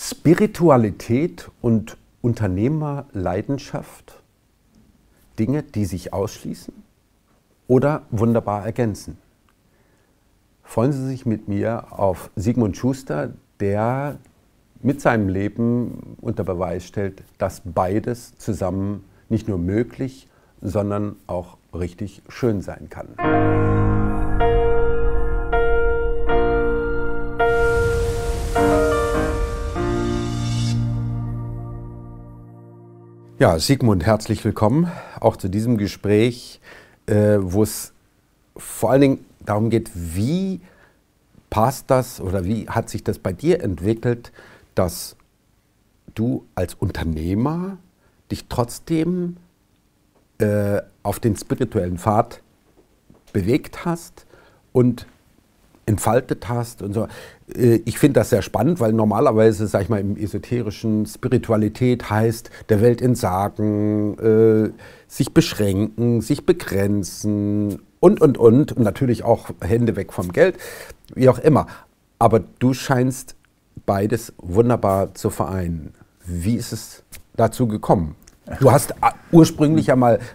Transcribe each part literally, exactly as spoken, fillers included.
Spiritualität und Unternehmerleidenschaft Dinge, die sich ausschließen oder wunderbar ergänzen? Freuen Sie sich mit mir auf Sigmund Schuster, der mit seinem Leben unter Beweis stellt, dass beides zusammen nicht nur möglich, sondern auch richtig schön sein kann. Ja, Sigmund, herzlich willkommen auch zu diesem Gespräch, äh, wo es vor allen Dingen darum geht, wie passt das oder wie hat sich das bei dir entwickelt, dass du als Unternehmer dich trotzdem äh, auf den spirituellen Pfad bewegt hast und entfaltet hast und so. Ich finde das sehr spannend, weil normalerweise, sag ich mal, im Esoterischen Spiritualität heißt, der Welt entsagen, äh, sich beschränken, sich begrenzen und, und, und. Und natürlich auch Hände weg vom Geld, wie auch immer. Aber du scheinst beides wunderbar zu vereinen. Wie ist es dazu gekommen? Du hast ursprünglich ja mal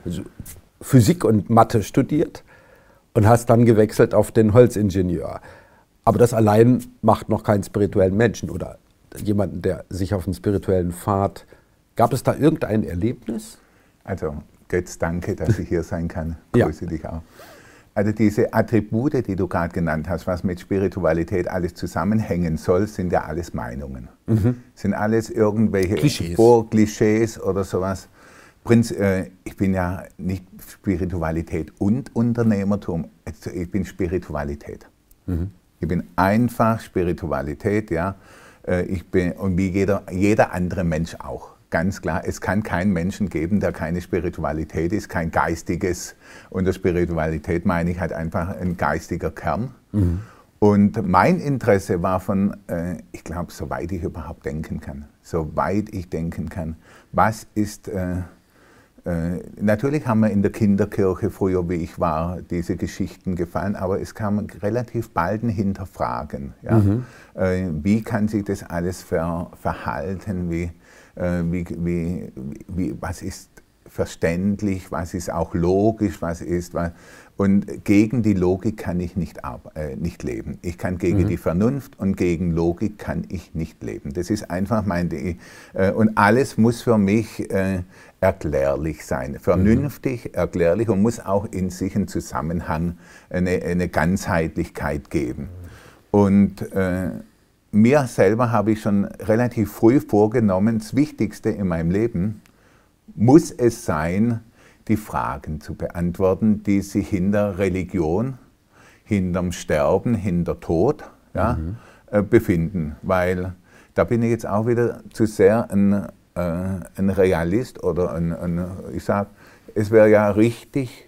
Physik und Mathe studiert und hast dann gewechselt auf den Holzingenieur. Aber das allein macht noch keinen spirituellen Menschen oder jemanden, der sich auf den spirituellen Pfad... Gab es da irgendein Erlebnis? Also, Götz, danke, dass ich hier sein kann. Grüße ja. dich auch. Also diese Attribute, die du gerade genannt hast, was mit Spiritualität alles zusammenhängen soll, sind ja alles Meinungen. Mhm. Sind alles irgendwelche Klischees. Vorklischees oder sowas. Prinz, äh, ich bin ja nicht Spiritualität und Unternehmertum, ich bin Spiritualität. Mhm. Ich bin einfach Spiritualität, ja. Äh, ich bin, und wie jeder, jeder andere Mensch auch. Ganz klar, es kann keinen Menschen geben, der keine Spiritualität ist, kein geistiges. Unter Spiritualität meine ich halt einfach ein geistiger Kern. Mhm. Und mein Interesse war von, äh, ich glaube, soweit ich überhaupt denken kann, soweit ich denken kann, was ist... Äh, Äh, natürlich haben wir in der Kinderkirche früher, wie ich war, diese Geschichten gefallen, aber es kam relativ bald ein Hinterfragen. Ja? Mhm. Äh, wie kann sich das alles ver, verhalten? Wie, äh, wie, wie, wie, was ist verständlich? Was ist auch logisch? Was ist, was, und gegen die Logik kann ich nicht, äh, nicht leben. Ich kann gegen mhm. die Vernunft und gegen Logik kann ich nicht leben. Das ist einfach mein... Äh, und alles muss für mich... Äh, erklärlich sein, vernünftig, mhm. erklärlich und muss auch in sich einen Zusammenhang, eine, eine Ganzheitlichkeit geben. Und äh, mir selber habe ich schon relativ früh vorgenommen, das Wichtigste in meinem Leben muss es sein, die Fragen zu beantworten, die sich hinter Religion, hinterm Sterben, hinter Tod ja, mhm. äh, befinden. Weil da bin ich jetzt auch wieder zu sehr ein ein Realist oder ein, ein ich sage, es wäre ja richtig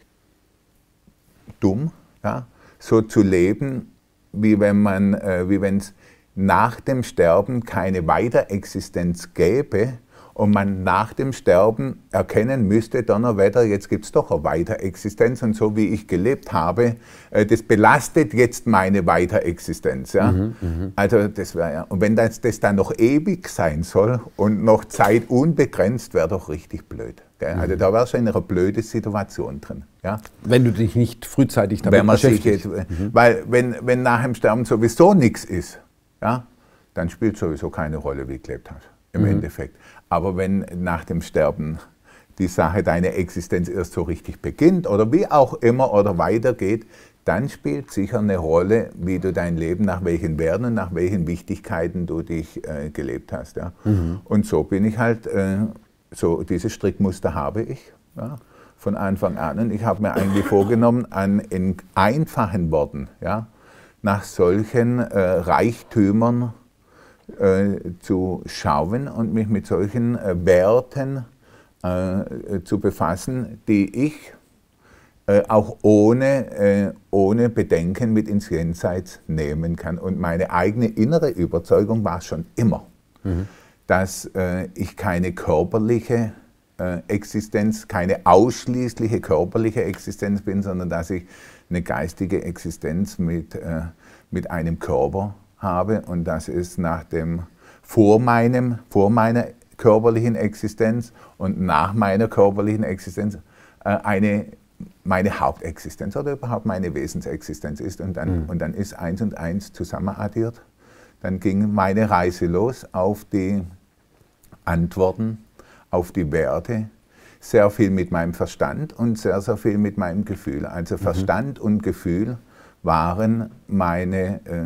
dumm, ja, so zu leben, wie wenn man, äh, wie wenn es nach dem Sterben keine Weiterexistenz gäbe und man nach dem Sterben erkennen müsste, Donnerwetter, jetzt gibt es doch eine Weiterexistenz und so wie ich gelebt habe, äh, das belastet jetzt meine Weiterexistenz. Ja? Mhm, mh. Also das wäre ja, und wenn das, das dann noch ewig sein soll und noch Zeit unbegrenzt, wäre doch richtig blöd. Gell? Mhm. Also da wäre schon eine blöde Situation drin. Ja? Wenn du dich nicht frühzeitig damit wenn man beschäftigst. Sich jetzt, mhm. Weil wenn, wenn nach dem Sterben sowieso nichts ist, ja, dann spielt sowieso keine Rolle, wie du gelebt hast, im mhm. Endeffekt. Aber wenn nach dem Sterben die Sache, deine Existenz erst so richtig beginnt oder wie auch immer oder weitergeht, dann spielt sicher eine Rolle, wie du dein Leben, nach welchen Werten und nach welchen Wichtigkeiten du dich äh, gelebt hast. Ja? Mhm. Und so bin ich halt, äh, so dieses Strickmuster habe ich ja, von Anfang an. Und ich habe mir eigentlich vorgenommen, an in einfachen Worten, ja, nach solchen äh, Reichtümern Äh, zu schauen und mich mit solchen äh, Werten äh, zu befassen, die ich äh, auch ohne, äh, ohne Bedenken mit ins Jenseits nehmen kann. Und meine eigene innere Überzeugung war schon immer, mhm. dass äh, ich keine körperliche äh, Existenz, keine ausschließliche körperliche Existenz bin, sondern dass ich eine geistige Existenz mit, äh, mit einem Körper habe und dass es nach dem vor, meinem, vor meiner körperlichen Existenz und nach meiner körperlichen Existenz äh, eine, meine Hauptexistenz oder überhaupt meine Wesensexistenz ist. Und dann, mhm. und dann ist eins und eins zusammenaddiert. Dann ging meine Reise los auf die Antworten, auf die Werte, sehr viel mit meinem Verstand und sehr, sehr viel mit meinem Gefühl. Also Verstand mhm. und Gefühl waren meine, äh,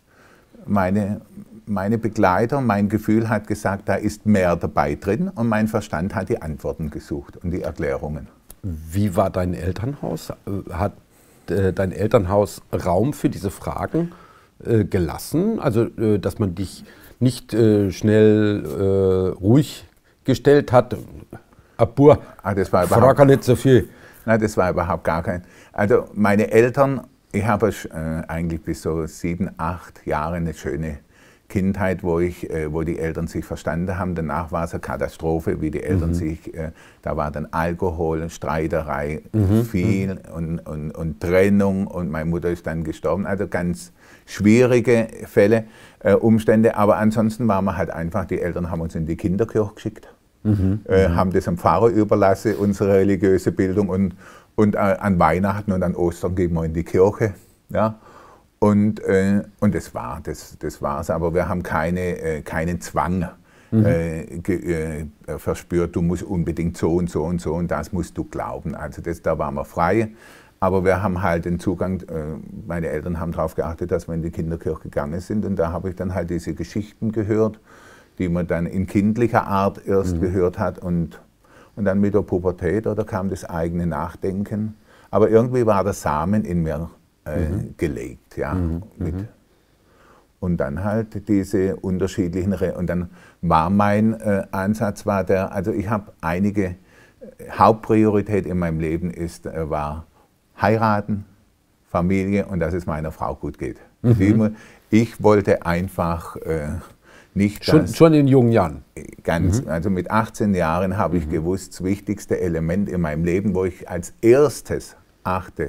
meine, meine Begleiter. Mein Gefühl hat gesagt, da ist mehr dabei drin und mein Verstand hat die Antworten gesucht und die Erklärungen. Wie war dein Elternhaus? Hat äh, dein Elternhaus Raum für diese Fragen äh, gelassen? Also, äh, dass man dich nicht äh, schnell äh, ruhig gestellt hat? Abur, ah, das war frag nicht so viel. Nein, das war überhaupt gar kein. Also meine Eltern, ich habe äh, eigentlich bis so sieben, acht Jahre eine schöne Kindheit, wo, ich, äh, wo die Eltern sich verstanden haben. Danach war es eine Katastrophe, wie die Eltern mhm. sich, äh, da war dann Alkohol, Streiterei, mhm. viel und, und, und Trennung und meine Mutter ist dann gestorben. Also ganz schwierige Fälle, äh, Umstände, aber ansonsten waren wir halt einfach, die Eltern haben uns in die Kinderkirche geschickt. Mhm, äh, haben das am Pfarrer überlassen, unsere religiöse Bildung, und, und äh, an Weihnachten und an Ostern gehen wir in die Kirche. Ja? Und, äh, und das war das, das war's. Aber wir haben keine, äh, keinen Zwang mhm. äh, ge, äh, verspürt, du musst unbedingt so und so und so und das musst du glauben. Also das, da waren wir frei. Aber wir haben halt den Zugang, äh, meine Eltern haben darauf geachtet, dass wir in die Kinderkirche gegangen sind, und da habe ich dann halt diese Geschichten gehört, die man dann in kindlicher Art erst mhm. gehört hat, und, und dann mit der Pubertät, oder kam das eigene Nachdenken. Aber irgendwie war der Samen in mir äh, mhm. gelegt. Ja, mhm. mit. Und dann halt diese unterschiedlichen, Re und dann war mein äh, Ansatz, war der, also ich habe einige, äh, Hauptpriorität in meinem Leben ist, äh, war heiraten, Familie und dass es meiner Frau gut geht. Mhm. Ich wollte einfach äh, Nicht schon, schon in jungen Jahren? Ganz, mhm. also mit achtzehn Jahren habe ich mhm. gewusst, das wichtigste Element in meinem Leben, wo ich als erstes achte,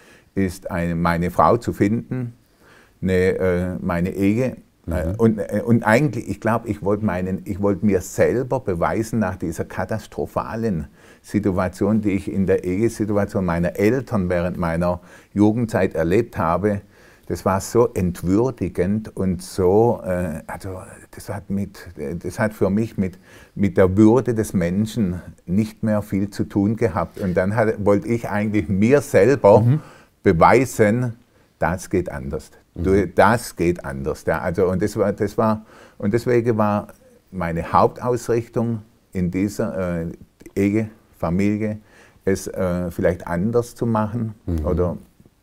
ist eine, meine Frau zu finden, eine, äh, meine Ehe. Mhm. Äh, und, äh, und eigentlich, ich glaube, ich wollte wollt mir selber beweisen, nach dieser katastrophalen Situation, die ich in der Ehesituation meiner Eltern während meiner Jugendzeit erlebt habe. Das war so entwürdigend und so, äh, also das hat, mit, das hat für mich mit, mit der Würde des Menschen nicht mehr viel zu tun gehabt. Und dann hat, wollte ich eigentlich mir selber mhm. beweisen, das geht anders. Mhm. Du, das geht anders. Ja, also, und, das war, das war, und deswegen war meine Hauptausrichtung in dieser äh, Ehe, Familie, es äh, vielleicht anders zu machen. Mhm. Oder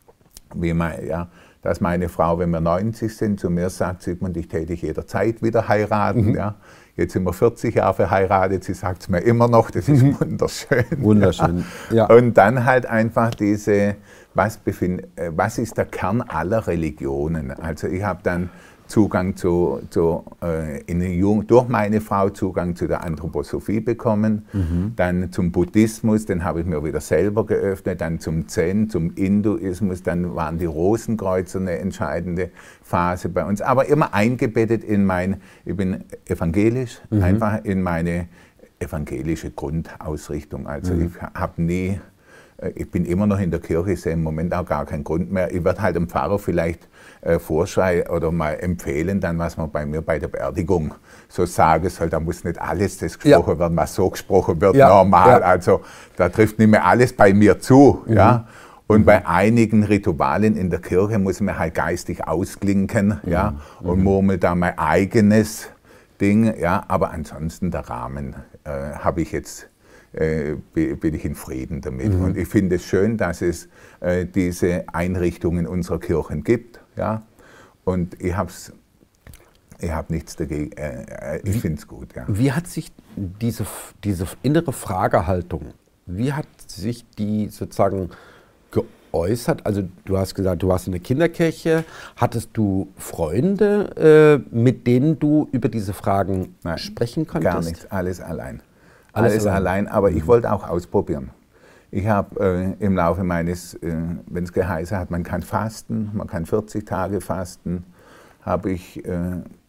wie man, ja, dass meine Frau, wenn wir neunzig sind, zu mir sagt, Sigmund, ich täte dich jederzeit wieder heiraten. Mhm. Ja. Jetzt sind wir vierzig Jahre verheiratet, sie sagt es mir immer noch, das ist mhm. wunderschön. Wunderschön, ja. Und dann halt einfach diese, was, befind, was ist der Kern aller Religionen? Also ich habe dann Zugang zu, zu äh, in Jugend, durch meine Frau Zugang zu der Anthroposophie bekommen, mhm. dann zum Buddhismus, den habe ich mir wieder selber geöffnet, dann zum Zen, zum Hinduismus, dann waren die Rosenkreuzer eine entscheidende Phase bei uns, aber immer eingebettet in mein, ich bin evangelisch, mhm. einfach in meine evangelische Grundausrichtung. Also mhm. ich habe nie, ich bin immer noch in der Kirche, ich sehe im Moment auch gar keinen Grund mehr. Ich werde halt dem Pfarrer vielleicht äh, vorschreiben oder mal empfehlen, dann, was man bei mir bei der Beerdigung so sagen soll. Da muss nicht alles das gesprochen ja. werden, was so gesprochen wird, ja. normal. Ja. Also da trifft nicht mehr alles bei mir zu. Mhm. Ja? Und mhm. bei einigen Ritualen in der Kirche muss man halt geistig ausklinken mhm. ja? und mhm. murmelt da mein eigenes Ding. Ja? Aber ansonsten der Rahmen äh, habe ich jetzt Äh, bin ich in Frieden damit. Mhm. Und ich finde es schön, dass es äh, diese Einrichtungen unserer Kirchen gibt. Ja? Und ich habe ich hab nichts dagegen, äh, ich finde es gut. Ja. Wie hat sich diese, diese innere Fragehaltung, wie hat sich die sozusagen geäußert? Also du hast gesagt, du warst in der Kinderkirche. Hattest du Freunde, äh, mit denen du über diese Fragen Nein, sprechen konntest? Gar nichts, alles allein. Alles, Alles allein, aber mhm. ich wollte auch ausprobieren. Ich habe äh, im Laufe meines, äh, wenn es geheißen hat, man kann fasten, man kann vierzig Tage fasten, habe ich äh,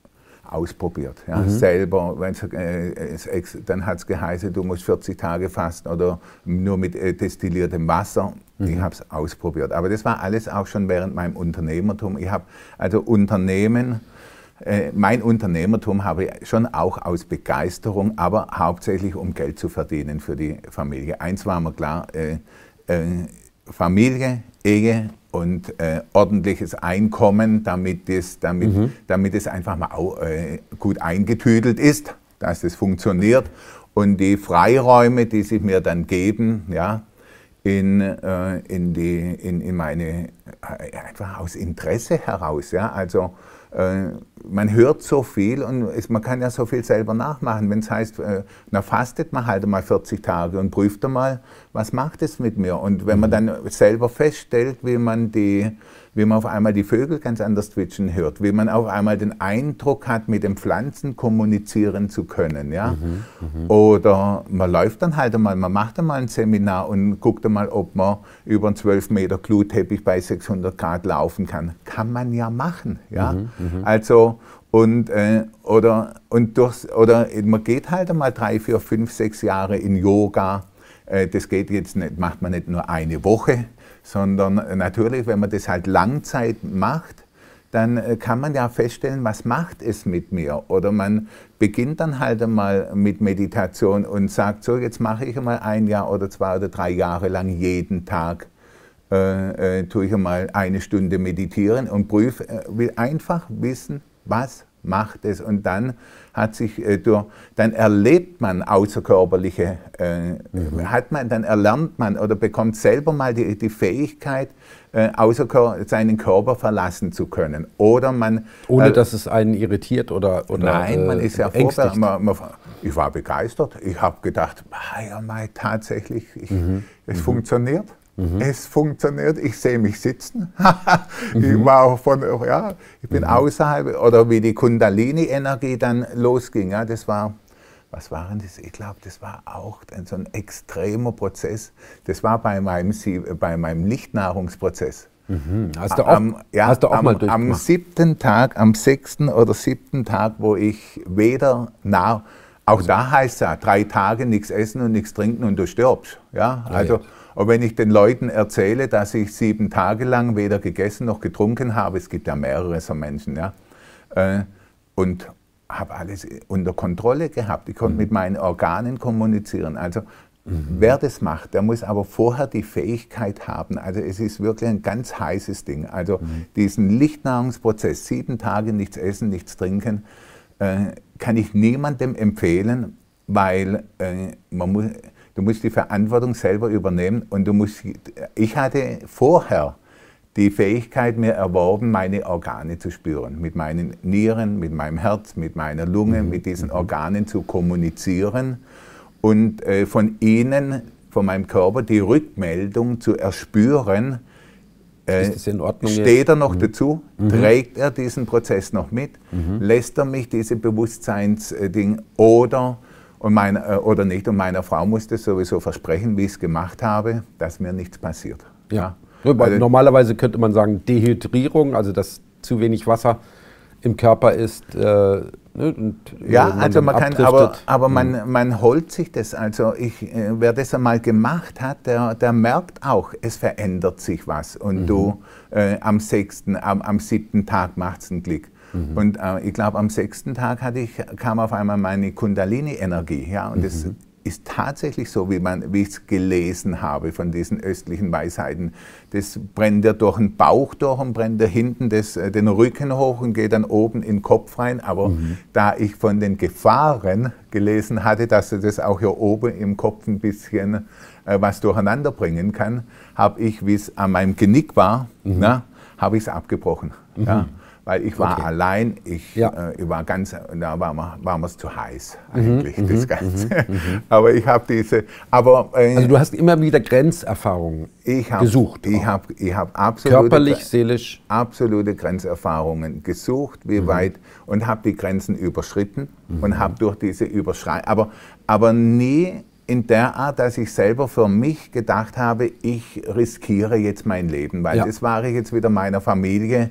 ausprobiert. Ja, mhm. Selber, wenn's, äh, es, dann hat es geheißen, du musst vierzig Tage fasten oder nur mit äh, destilliertem Wasser. Mhm. Ich habe es ausprobiert. Aber das war alles auch schon während meinem Unternehmertum. Ich habe also Unternehmen, äh, mein Unternehmertum habe ich schon auch aus Begeisterung, aber hauptsächlich um Geld zu verdienen für die Familie. Eins war mir klar, äh, äh, Familie, Ehe und äh, ordentliches Einkommen, damit es, damit, mhm. damit es einfach mal auch, äh, gut eingetüdelt ist, dass es funktioniert. Und die Freiräume, die sich mir dann geben, ja, in, äh, in, die, in, in meine, äh, einfach aus Interesse heraus. Ja, also äh, man hört so viel und es, man kann ja so viel selber nachmachen. Wenn es heißt, äh, na fastet man halt mal vierzig Tage und prüft mal, was macht es mit mir. Und wenn man dann selber feststellt, wie man, die, wie man auf einmal die Vögel ganz anders zwitschern hört, wie man auf einmal den Eindruck hat, mit den Pflanzen kommunizieren zu können. Ja? Mhm, mh. Oder man läuft dann halt einmal, man macht einmal ein Seminar und guckt einmal, ob man über einen zwölf Meter Glutteppich bei sechshundert Grad laufen kann. Kann man ja machen. Ja? Mhm, mh. Also Und, äh, oder, und durchs, oder man geht halt einmal drei, vier, fünf, sechs Jahre in Yoga. Äh, das geht jetzt nicht, macht man nicht nur eine Woche, sondern natürlich, wenn man das halt Langzeit macht, dann äh, kann man ja feststellen, was macht es mit mir. Oder man beginnt dann halt einmal mit Meditation und sagt, so jetzt mache ich einmal ein Jahr oder zwei oder drei Jahre lang jeden Tag äh, äh, tue ich einmal eine Stunde meditieren und prüfe, äh, will einfach wissen, was macht es, und dann hat sich äh, durch, dann erlebt man außerkörperliche, äh, mhm. hat man, dann erlernt man oder bekommt selber mal die, die Fähigkeit, äh, außer seinen Körper verlassen zu können. Oder man ohne äh, dass es einen irritiert oder, oder nein, man äh, ist ja vorbereitet. Man, man, ich war begeistert. Ich habe gedacht, ah, ja, mal tatsächlich, ich, mhm. es mhm. funktioniert. Mhm. Es funktioniert, ich sehe mich sitzen. ich mhm. war auch von, ja, ich bin mhm. außerhalb, oder wie die Kundalini-Energie dann losging, ja, das war, was war denn das? Ich glaube, das war auch so ein extremer Prozess. Das war bei meinem, bei meinem Lichtnahrungsprozess. Mhm. Hast du auch, am, ja, hast du auch am, mal durchgemacht? Am siebten Tag, am sechsten oder siebten Tag, wo ich weder nah, auch also, da heißt es ja, drei Tage nichts essen und nichts trinken und du stirbst. Ja, also. Ja, ja. Und wenn ich den Leuten erzähle, dass ich sieben Tage lang weder gegessen noch getrunken habe, es gibt ja mehrere so Menschen, ja, äh, und habe alles unter Kontrolle gehabt. Ich konnte mhm. mit meinen Organen kommunizieren. Also mhm. wer das macht, der muss aber vorher die Fähigkeit haben. Also es ist wirklich ein ganz heißes Ding. Also mhm. diesen Lichtnahrungsprozess, sieben Tage nichts essen, nichts trinken, äh, kann ich niemandem empfehlen, weil äh, man muss... Du musst die Verantwortung selber übernehmen, und du musst, ich hatte vorher die Fähigkeit mir erworben, meine Organe zu spüren, mit meinen Nieren, mit meinem Herz, mit meiner Lunge, mhm. mit diesen Organen zu kommunizieren und äh, von ihnen, von meinem Körper, die Rückmeldung zu erspüren. Äh, Ist das in Ordnung steht jetzt? er noch mhm. dazu? Mhm. Trägt er diesen Prozess noch mit? Mhm. Lässt er mich diese Bewusstseinsding oder Und meine, oder nicht. Und meiner Frau musste sowieso versprechen, wie ich es gemacht habe, dass mir nichts passiert. Ja. Ja. Also normalerweise könnte man sagen Dehydrierung, also dass zu wenig Wasser im Körper ist. Äh, ne, und, ja, man also man kann, aber, aber man, man holt sich das. Also ich, äh, wer das einmal gemacht hat, der, der merkt auch, es verändert sich was. Und mhm. du äh, am sechsten, am, am siebten Tag macht es einen Klick. Mhm. Und äh, ich glaube, am sechsten Tag hatte ich, kam auf einmal meine Kundalini-Energie. Ja? Und mhm. das ist tatsächlich so, wie, man, wie ich es gelesen habe von diesen östlichen Weisheiten. Das brennt ja durch den Bauch durch und brennt da hinten das, den Rücken hoch und geht dann oben in den Kopf rein. Aber mhm. da ich von den Gefahren gelesen hatte, dass das auch hier oben im Kopf ein bisschen äh, was durcheinander bringen kann, habe ich, wie es an meinem Genick war, mhm. habe ich es abgebrochen. Mhm. Ja? Weil ich war okay. allein, ich, ja. äh, ich war ganz, da war mir war es zu heiß eigentlich, mhm, das Ganze. Mhm, aber ich habe diese, aber... Äh, also du hast immer wieder Grenzerfahrungen ich hab, gesucht? Ich habe ich hab absolute... Körperlich, seelisch? Absolute Grenzerfahrungen gesucht, wie mhm. weit, und habe die Grenzen überschritten mhm. und habe durch diese Überschreitung, aber, aber nie in der Art, dass ich selber für mich gedacht habe, ich riskiere jetzt mein Leben, weil ja. das war ich jetzt wieder meiner Familie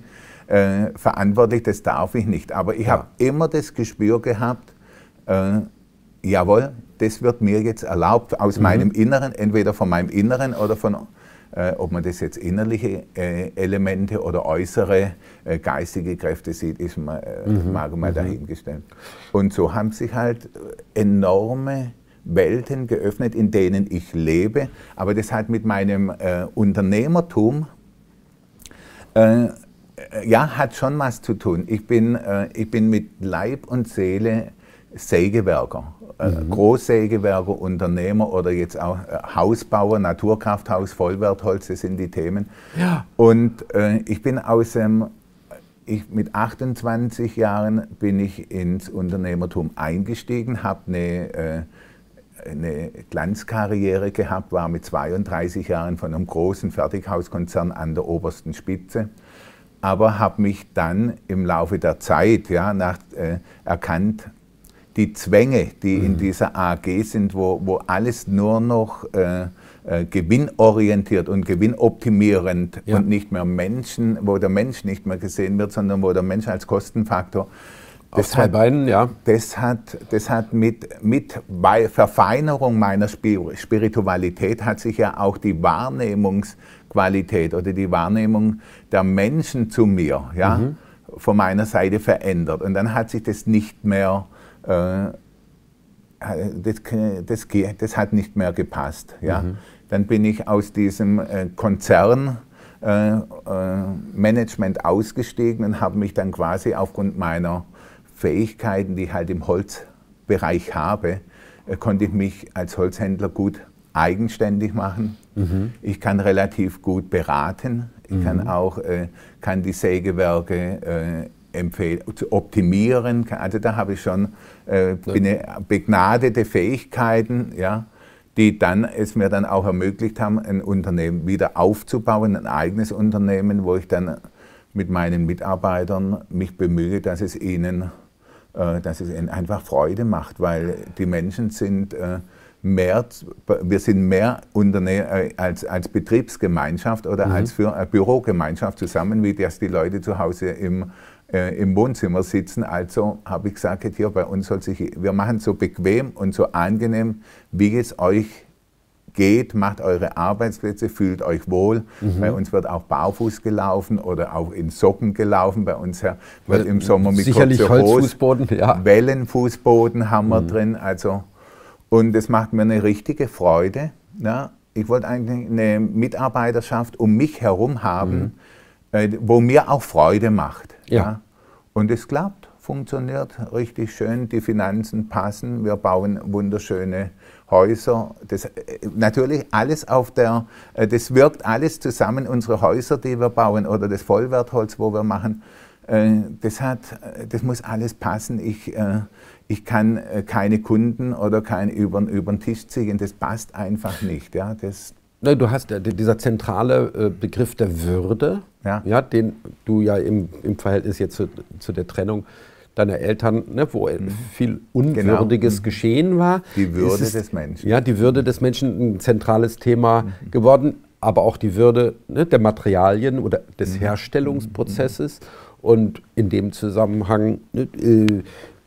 äh, verantwortlich, das darf ich nicht. Aber ich ja. habe immer das Gespür gehabt, äh, jawohl, das wird mir jetzt erlaubt aus mhm. meinem Inneren, entweder von meinem Inneren oder von, äh, ob man das jetzt innerliche äh, Elemente oder äußere äh, geistige Kräfte sieht, ist mal, äh, mhm. mal, mal mhm. dahingestellt. Und so haben sich halt enorme Welten geöffnet, in denen ich lebe, aber das hat mit meinem äh, Unternehmertum äh, ja, hat schon was zu tun. Ich bin, äh, ich bin mit Leib und Seele Sägewerker, äh, mhm. Großsägewerker, Unternehmer oder jetzt auch äh, Hausbauer, Naturkrafthaus, Vollwertholz, das sind die Themen. Ja. Und äh, ich bin aus dem, ich, mit achtundzwanzig Jahren bin ich ins Unternehmertum eingestiegen, habe eine, äh, eine Glanzkarriere gehabt, war mit zweiunddreißig Jahren von einem großen Fertighauskonzern an der obersten Spitze. Aber habe mich dann im Laufe der Zeit ja, nach, äh, erkannt, die Zwänge, die mhm. in dieser A G sind, wo, wo alles nur noch äh, äh, gewinnorientiert und gewinnoptimierend ja. und nicht mehr Menschen, wo der Mensch nicht mehr gesehen wird, sondern wo der Mensch als Kostenfaktor. Auf zwei Beinen, ja. Das hat, das hat mit, mit Verfeinerung meiner Spiritualität hat sich ja auch die Wahrnehmungsqualität oder die Wahrnehmung der Menschen zu mir ja, mhm. von meiner Seite verändert. Und dann hat sich das nicht mehr, äh, das, das, das hat nicht mehr gepasst. Ja. Mhm. Dann bin ich aus diesem äh, Konzern äh, äh, Management ausgestiegen und habe mich dann quasi aufgrund meiner Fähigkeiten, die ich halt im Holzbereich habe, äh, konnte ich mich als Holzhändler gut eigenständig machen. Mhm. Ich kann relativ gut beraten. Ich mhm. kann auch äh, kann die Sägewerke äh, empfehlen, zu optimieren. Also da habe ich schon äh, ja. begnadete Fähigkeiten, ja, die dann, es mir dann auch ermöglicht haben, ein Unternehmen wieder aufzubauen, ein eigenes Unternehmen, wo ich dann mit meinen Mitarbeitern mich bemühe, dass es ihnen dass es ihnen einfach Freude macht, weil die Menschen sind äh, mehr, wir sind mehr Unterne als, als Betriebsgemeinschaft oder mhm. als für eine Bürogemeinschaft zusammen, wie dass die Leute zu Hause im, äh, im Wohnzimmer sitzen. Also habe ich gesagt, hier bei uns soll sich, wir machen so bequem und so angenehm, wie es euch geht, macht eure Arbeitsplätze, fühlt euch wohl. Mhm. Bei uns wird auch barfuß gelaufen oder auch in Socken gelaufen. Bei uns wird im Sommer mit sicherlich Holzfußboden, ja. Wellenfußboden haben wir mhm. drin. Also, und das macht mir eine richtige Freude. Ja. Ich wollte eigentlich eine Mitarbeiterschaft um mich herum haben, mhm. äh, wo mir auch Freude macht. Ja. Ja. Und es klappt, funktioniert richtig schön, die Finanzen passen, wir bauen wunderschöne Häuser, das, natürlich alles auf der, das wirkt alles zusammen, unsere Häuser, die wir bauen oder das Vollwertholz, wo wir machen, das, hat, das muss alles passen. Ich, ich kann keine Kunden oder kein über, über den Tisch ziehen, das passt einfach nicht. Ja, das Du hast dieser zentrale Begriff der Würde, ja. Ja, den du ja im, im Verhältnis jetzt zu, zu der Trennung deiner Eltern, ne, wo mhm. viel Unwürdiges genau. geschehen war. Die Würde es, des Menschen. Ja, die Würde des Menschen, ein zentrales Thema mhm. geworden, aber auch die Würde ne, der Materialien oder des mhm. Herstellungsprozesses. Und in dem Zusammenhang ne, äh,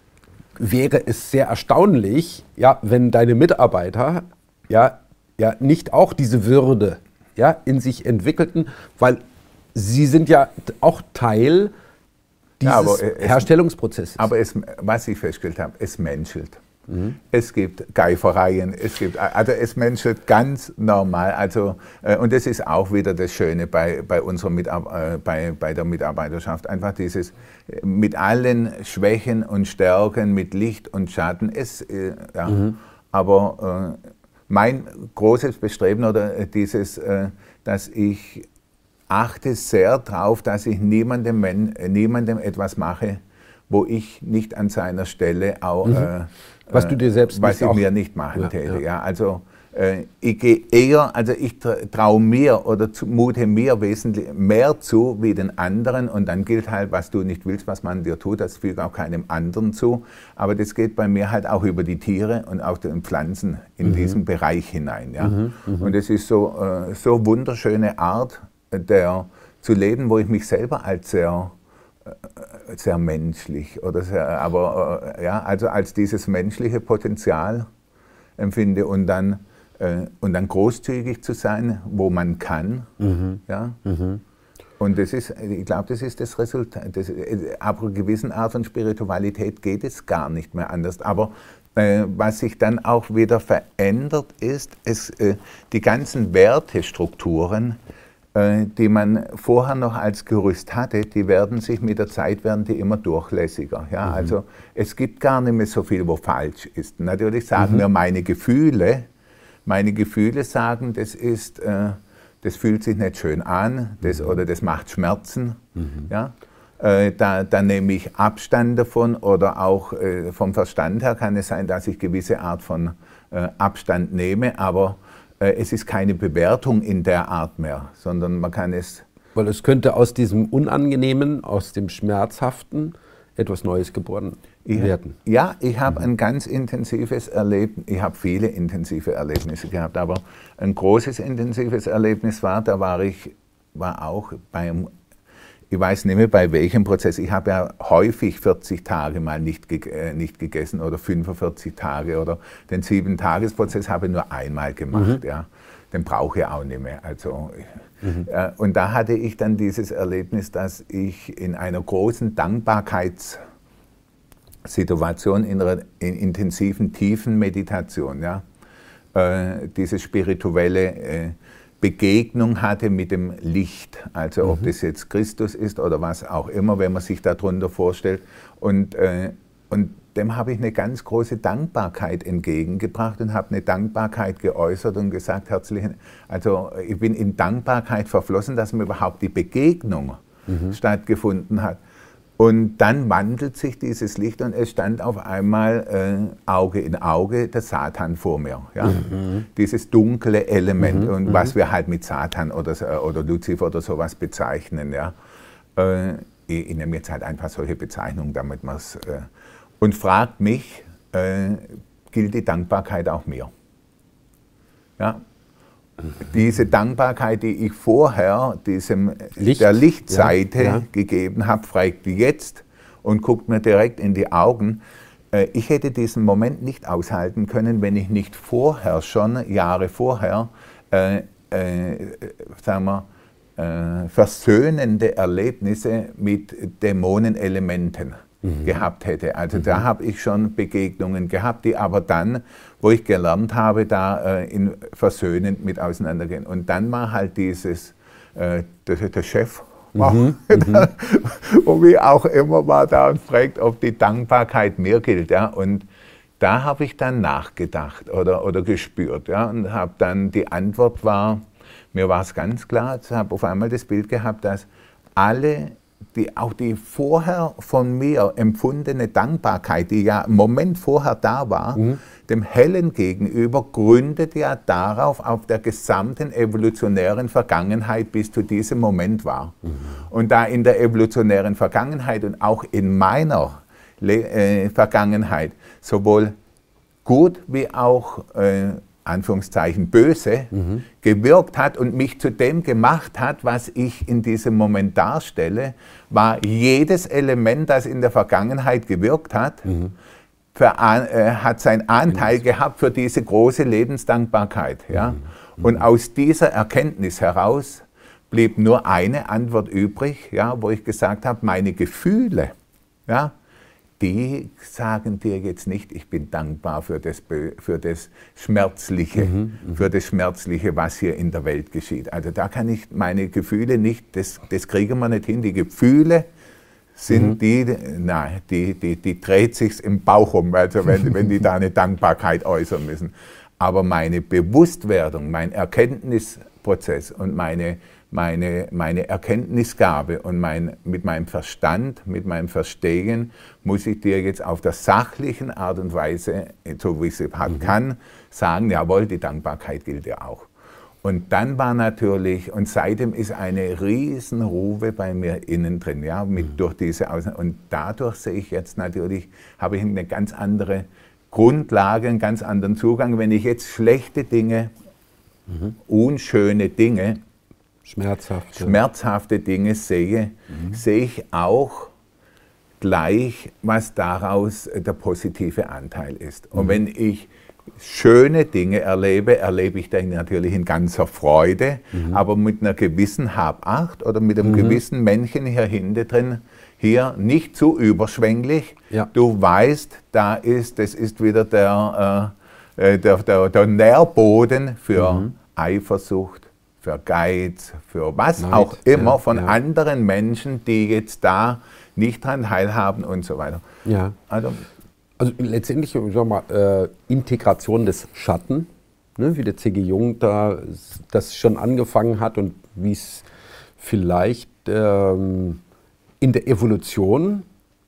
wäre es sehr erstaunlich, ja, wenn deine Mitarbeiter ja, ja nicht auch diese Würde ja, in sich entwickelten, weil sie sind ja auch Teil dieses ja, aber es, Herstellungsprozesses. Aber es, was ich festgestellt habe, es menschelt. Mhm. Es gibt Geifereien, es gibt, also es menschelt ganz normal. Also, äh, und das ist auch wieder das Schöne bei, bei, unserer Mitab äh, bei, bei der Mitarbeiterschaft. Einfach dieses mit allen Schwächen und Stärken, mit Licht und Schatten. Es, äh, ja. mhm. Aber äh, mein großes Bestreben oder dieses, äh, dass ich achte sehr darauf, dass ich niemandem, niemandem etwas mache, wo ich nicht an seiner Stelle auch, mhm. äh, was du dir selbst was ich mir nicht machen ja, täte. Ja. Ja, also äh, ich gehe eher, also ich traue mir oder mute mir wesentlich mehr zu wie den anderen und dann gilt halt, was du nicht willst, was man dir tut, das fügt auch keinem anderen zu. Aber das geht bei mir halt auch über die Tiere und auch den Pflanzen in mhm. diesen Bereich hinein. Ja. Mhm. Mhm. Und es ist so äh, so wunderschöne Art, Der, zu leben, wo ich mich selber als sehr sehr menschlich oder sehr, aber äh, ja, also als dieses menschliche Potenzial empfinde und dann, äh, und dann großzügig zu sein, wo man kann. Mhm. Ja? Mhm. Und das ist, ich glaube, das ist das Resultat. Das, ab einer gewissen Art von Spiritualität geht es gar nicht mehr anders. Aber äh, was sich dann auch wieder verändert ist, ist äh, die ganzen Wertestrukturen, äh, die man vorher noch als Gerüst hatte, die werden sich mit der Zeit werden die immer durchlässiger. Ja? Mhm. Also es gibt gar nicht mehr so viel, wo falsch ist. Natürlich sagen mhm. mir meine Gefühle, meine Gefühle sagen, das ist... Äh, das fühlt sich nicht schön an, das, oder das macht Schmerzen. Mhm. Ja? Äh, da, da nehme ich Abstand davon oder auch äh, vom Verstand her kann es sein, dass ich gewisse Art von äh, Abstand nehme, aber äh, es ist keine Bewertung in der Art mehr, sondern man kann es... Weil es könnte aus diesem Unangenehmen, aus dem Schmerzhaften etwas Neues geboren werden. Ich, ja, ich habe ein ganz intensives Erlebnis, ich habe viele intensive Erlebnisse gehabt, aber ein großes intensives Erlebnis war, da war ich war auch beim, ich weiß nicht mehr bei welchem Prozess, ich habe ja häufig vierzig Tage mal nicht, ge, äh, nicht gegessen oder fünfundvierzig Tage oder den sieben-Tages-Prozess habe ich nur einmal gemacht, mhm. ja. Den brauche ich auch nicht mehr. Also, mhm. äh, und da hatte ich dann dieses Erlebnis, dass ich in einer großen Dankbarkeitssituation, in einer in intensiven, tiefen Meditation, ja, äh, diese spirituelle äh, Begegnung hatte mit dem Licht. Also mhm. ob das jetzt Christus ist oder was auch immer, wenn man sich darunter vorstellt. Und, äh, und dem habe ich eine ganz große Dankbarkeit entgegengebracht und habe eine Dankbarkeit geäußert und gesagt, herzlichen, also ich bin in Dankbarkeit verflossen, dass mir überhaupt die Begegnung mhm. stattgefunden hat. Und dann wandelt sich dieses Licht und es stand auf einmal äh, Auge in Auge der Satan vor mir. Ja? Mhm. Dieses dunkle Element mhm. und was wir halt mit Satan oder, oder Luzifer oder sowas bezeichnen. Ja? Äh, ich, ich nehme jetzt halt einfach solche Bezeichnungen, damit man es... Äh, und fragt mich, äh, gilt die Dankbarkeit auch mir? Ja? Diese Dankbarkeit, die ich vorher diesem, Licht, der Lichtseite ja, ja. gegeben habe, fragt jetzt und guckt mir direkt in die Augen. Äh, ich hätte diesen Moment nicht aushalten können, wenn ich nicht vorher schon, Jahre vorher, äh, äh, sagen wir, äh, versöhnende Erlebnisse mit Dämonenelementen Mhm. gehabt hätte. Also mhm. da habe ich schon Begegnungen gehabt, die aber dann, wo ich gelernt habe, da äh, in versöhnend mit auseinandergehen. Und dann war halt dieses, äh, der, der Chef, mhm. da, und wie auch immer war da und fragt, ob die Dankbarkeit mir gilt. Ja? Und da habe ich dann nachgedacht oder, oder gespürt. Ja? Und habe dann, die Antwort war, mir war es ganz klar, ich habe auf einmal das Bild gehabt, dass alle Die, auch die vorher von mir empfundene Dankbarkeit, die ja im Moment vorher da war, mhm. dem Hellen gegenüber, gründet ja darauf, auf der gesamten evolutionären Vergangenheit bis zu diesem Moment war. Mhm. Und da in der evolutionären Vergangenheit und auch in meiner Le äh, Vergangenheit sowohl gut wie auch äh, Anführungszeichen böse, mhm. gewirkt hat und mich zu dem gemacht hat, was ich in diesem Moment darstelle, war jedes Element, das in der Vergangenheit gewirkt hat, mhm. für, äh, hat seinen Anteil mhm. gehabt für diese große Lebensdankbarkeit. Ja? Mhm. Und aus dieser Erkenntnis heraus blieb nur eine Antwort übrig, ja, wo ich gesagt habe, meine Gefühle, ja, die sagen dir jetzt nicht, ich bin dankbar für das, für das Schmerzliche, mhm, für das Schmerzliche, was hier in der Welt geschieht. Also da kann ich meine Gefühle nicht, das, das kriegen wir nicht hin. Die Gefühle sind mhm. die, nein, die, die, die dreht sich im Bauch um, also wenn, wenn die da eine Dankbarkeit äußern müssen. Aber meine Bewusstwerdung, mein Erkenntnisprozess und meine Meine, meine Erkenntnisgabe und mein, mit meinem Verstand, mit meinem Verstehen, muss ich dir jetzt auf der sachlichen Art und Weise, so wie ich sie mhm. kann, sagen, jawohl, die Dankbarkeit gilt ja auch. Und dann war natürlich, und seitdem ist eine riesen Ruhe bei mir innen drin, ja, mit, mhm. durch diese Außen und dadurch sehe ich jetzt natürlich, habe ich eine ganz andere Grundlage, einen ganz anderen Zugang. Wenn ich jetzt schlechte Dinge, mhm. unschöne Dinge, Schmerzhafte. schmerzhafte Dinge sehe, mhm. sehe ich auch gleich, was daraus der positive Anteil ist. Und mhm. wenn ich schöne Dinge erlebe, erlebe ich dann natürlich in ganzer Freude, mhm. aber mit einer gewissen Habacht oder mit einem mhm. gewissen Männchen hier hinten drin, hier nicht zu überschwänglich. Ja. Du weißt, da ist, das ist wieder der, äh, der, der, der Nährboden für mhm. Eifersucht, für Geiz, für was Neid, auch immer ja, von ja. anderen Menschen, die jetzt da nicht dran teilhaben und so weiter. Ja. Also, Also letztendlich, sagen wir mal, äh, Integration des Schatten, ne, wie der C G Jung da das schon angefangen hat und wie es vielleicht ähm, in der Evolution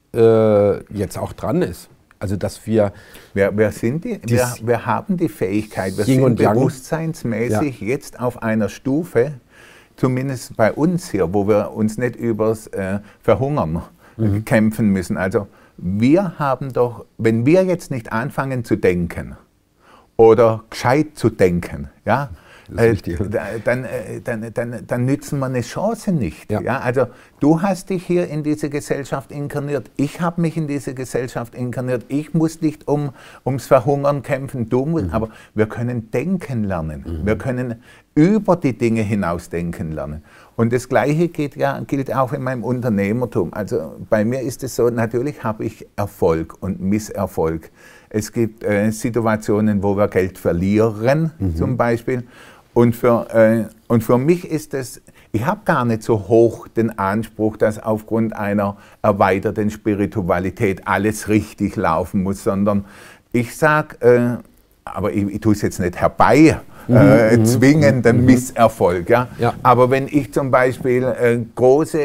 äh, jetzt auch dran ist. Also dass wir... Wer, wer sind die? Wir, wir haben die Fähigkeit, wir sind bewusstseinsmäßig ja. jetzt auf einer Stufe, zumindest bei uns hier, wo wir uns nicht übers äh, Verhungern mhm. kämpfen müssen. Also wir haben doch, wenn wir jetzt nicht anfangen zu denken oder gescheit zu denken, ja, äh, dann, äh, dann, dann, dann nützen wir eine Chance nicht. Ja. Ja? Also du hast dich hier in diese Gesellschaft inkarniert, ich habe mich in diese Gesellschaft inkarniert, ich muss nicht um, ums Verhungern kämpfen, du musst, mhm. aber wir können denken lernen, mhm. wir können über die Dinge hinaus denken lernen. Und das Gleiche geht ja, gilt auch in meinem Unternehmertum. Also bei mir ist es so, natürlich habe ich Erfolg und Misserfolg. Es gibt äh, Situationen, wo wir Geld verlieren, mhm. zum Beispiel. Und für, äh, und für mich ist es, ich habe gar nicht so hoch den Anspruch, dass aufgrund einer erweiterten Spiritualität alles richtig laufen muss, sondern ich sage, äh, aber ich, ich tue es jetzt nicht herbei, Äh, mhm, zwingenden mhm. Misserfolg. Ja? Ja. Aber wenn ich zum Beispiel äh, große,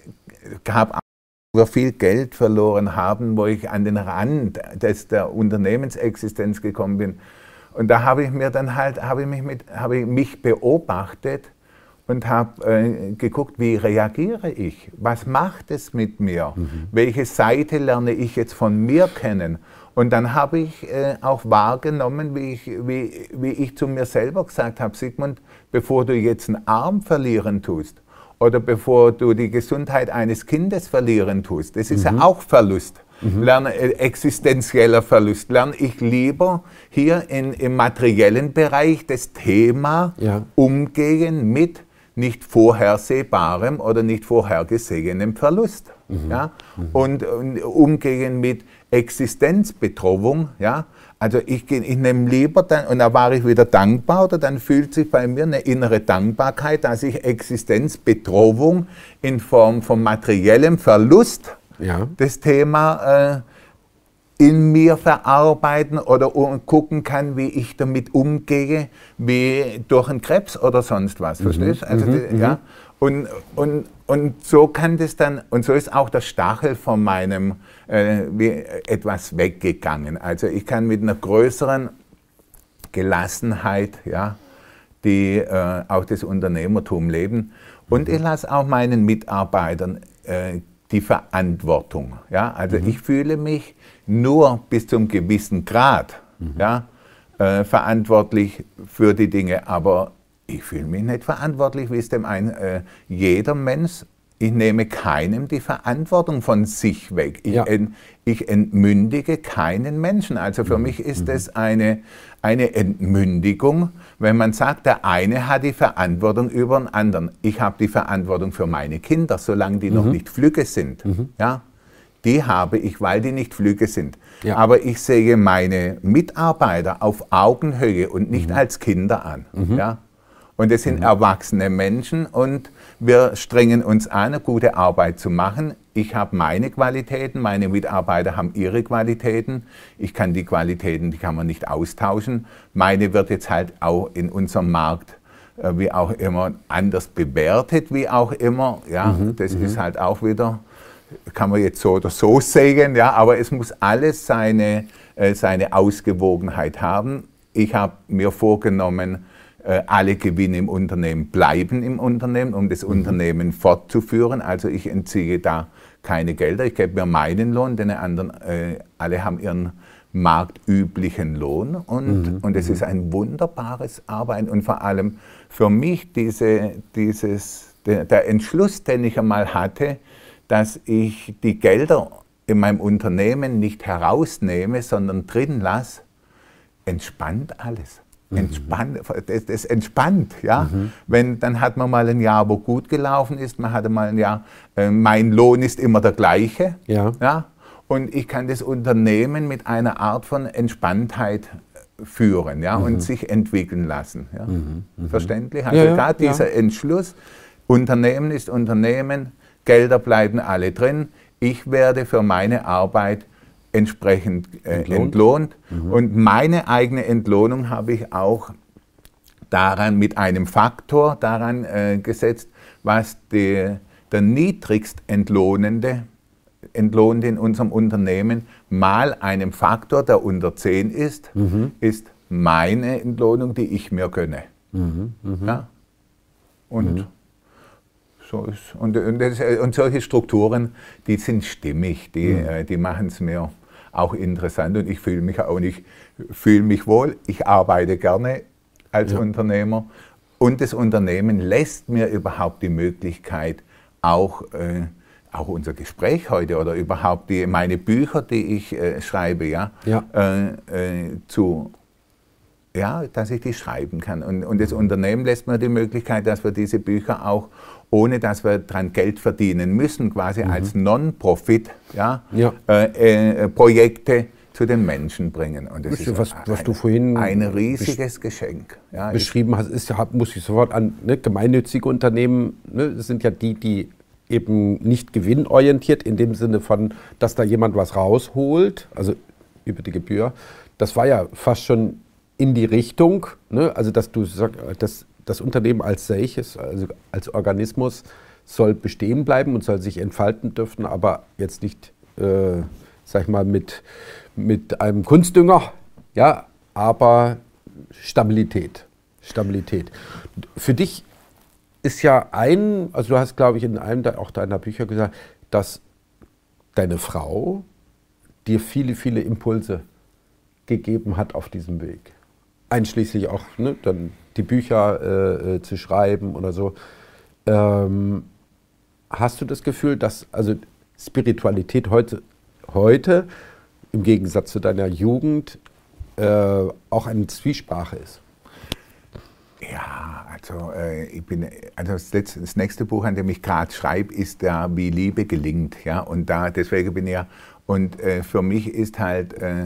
habe, wo wir viel Geld verloren haben, wo ich an den Rand des, der Unternehmensexistenz gekommen bin, und da habe ich mir dann halt, habe ich mich, mit, habe ich mich beobachtet und habe äh, geguckt, wie reagiere ich? Was macht es mit mir? Mhm. Welche Seite lerne ich jetzt von mir kennen? Und dann habe ich äh, auch wahrgenommen, wie ich, wie, wie ich zu mir selber gesagt habe, Sigmund, bevor du jetzt einen Arm verlieren tust oder bevor du die Gesundheit eines Kindes verlieren tust, das ist mhm. ja auch Verlust, mhm. lerne, äh, existenzieller Verlust, lerne ich lieber hier in, im materiellen Bereich das Thema ja. umgehen mit nicht vorhersehbarem oder nicht vorhergesehenem Verlust. Mhm. Ja? Mhm. Und, und umgehen mit Existenzbedrohung, ja, also ich, ich nehme lieber dann, und da war ich wieder dankbar, oder dann fühlt sich bei mir eine innere Dankbarkeit, dass ich Existenzbedrohung in Form von materiellem Verlust, ja. das Thema äh, in mir verarbeiten oder gucken kann, wie ich damit umgehe, wie durch einen Krebs oder sonst was, mhm. verstehst du? Also, mhm. ja, und, und, und so kann das dann, und so ist auch der Stachel von meinem äh, wie etwas weggegangen. Also ich kann mit einer größeren Gelassenheit, ja, die äh, auch das Unternehmertum leben. Und ich lasse auch meinen Mitarbeitern äh, die Verantwortung. Ja? Also mhm. ich fühle mich nur bis zum gewissen Grad mhm. ja, äh, verantwortlich für die Dinge, aber ich fühle mich nicht verantwortlich, wie es dem ein, äh, jeder Mensch, ich nehme keinem die Verantwortung von sich weg. Ich, ja. ent, ich entmündige keinen Menschen. Also für mhm. mich ist es mhm. eine, eine Entmündigung, wenn man sagt, der eine hat die Verantwortung über den anderen. Ich habe die Verantwortung für meine Kinder, solange die mhm. noch nicht flügge sind. Mhm. Ja? Die habe ich, weil die nicht flügge sind. Ja. Aber ich sehe meine Mitarbeiter auf Augenhöhe und nicht mhm. als Kinder an. Mhm. Ja? Und es sind mhm. erwachsene Menschen und wir strengen uns an, eine gute Arbeit zu machen. Ich habe meine Qualitäten, meine Mitarbeiter haben ihre Qualitäten. Ich kann die Qualitäten, die kann man nicht austauschen. Meine wird jetzt halt auch in unserem Markt, äh, wie auch immer, anders bewertet, wie auch immer. Ja, mhm. das mhm. ist halt auch wieder, kann man jetzt so oder so sehen, ja, aber es muss alles seine, äh, seine Ausgewogenheit haben. Ich habe mir vorgenommen, alle Gewinne im Unternehmen bleiben im Unternehmen, um das mhm. Unternehmen fortzuführen. Also ich entziehe da keine Gelder, ich gebe mir meinen Lohn, denn anderen, äh, alle haben ihren marktüblichen Lohn und, mhm. und es ist ein wunderbares Arbeiten und vor allem für mich diese, dieses, der, der Entschluss, den ich einmal hatte, dass ich die Gelder in meinem Unternehmen nicht herausnehme, sondern drin lasse, entspannt alles. Mhm. Entspannt, das, das entspannt, ja. Mhm. Wenn, dann hat man mal ein Jahr, wo gut gelaufen ist, man hatte mal ein Jahr, äh, mein Lohn ist immer der gleiche, ja. Ja. Und ich kann das Unternehmen mit einer Art von Entspanntheit führen, ja, mhm. und sich entwickeln lassen. Ja. Mhm. Mhm. Verständlich? Also ja, da dieser ja. Entschluss, Unternehmen ist Unternehmen, Gelder bleiben alle drin, ich werde für meine Arbeit entsprechend äh, entlohnt, entlohnt. Mhm. Und meine eigene Entlohnung habe ich auch daran mit einem Faktor daran äh, gesetzt, was die, der niedrigst entlohnende, entlohnende in unserem Unternehmen mal einem Faktor, der unter zehn ist, mhm. ist meine Entlohnung, die ich mir gönne. Mhm. Mhm. Ja? Und mhm. So ist, und, und, das, und solche Strukturen, die sind stimmig, die, mhm. äh, die machen es mir auch interessant und ich fühle mich auch nicht, fühle mich wohl, ich arbeite gerne als ja. Unternehmer und das Unternehmen lässt mir überhaupt die Möglichkeit, auch, äh, auch unser Gespräch heute oder überhaupt die, meine Bücher, die ich äh, schreibe, ja, ja. Äh, äh, zu Ja, dass ich die schreiben kann. Und, und das Unternehmen lässt mir die Möglichkeit, dass wir diese Bücher auch, ohne dass wir daran Geld verdienen müssen, quasi mhm. als Non-Profit, ja, ja. Äh, äh, Projekte zu den Menschen bringen. Und das ist was, was ein, du vorhin ein riesiges Geschenk. Ja, beschrieben hast, ist ja, muss ich sofort an ne, gemeinnützige Unternehmen, ne, das sind ja die, die eben nicht gewinnorientiert, in dem Sinne von, dass da jemand was rausholt, also über die Gebühr. Das war ja fast schon in die Richtung, ne? Also dass du sagst, dass das Unternehmen als solches, also als Organismus, soll bestehen bleiben und soll sich entfalten dürfen, aber jetzt nicht, äh, sag ich mal, mit, mit einem Kunstdünger, ja, aber Stabilität. Stabilität. Für dich ist ja ein, also du hast, glaube ich, in einem auch deiner Bücher gesagt, dass deine Frau dir viele, viele Impulse gegeben hat auf diesem Weg. Einschließlich auch ne, dann die Bücher äh, zu schreiben oder so. Ähm, hast du das Gefühl, dass also Spiritualität heute, heute im Gegensatz zu deiner Jugend äh, auch eine Zwiesprache ist? Ja, also, äh, ich bin, also das, letzte, das nächste Buch, an dem ich gerade schreibe, ist ja Wie Liebe gelingt. Ja? Und da, deswegen bin ich ja, und äh, für mich ist halt äh,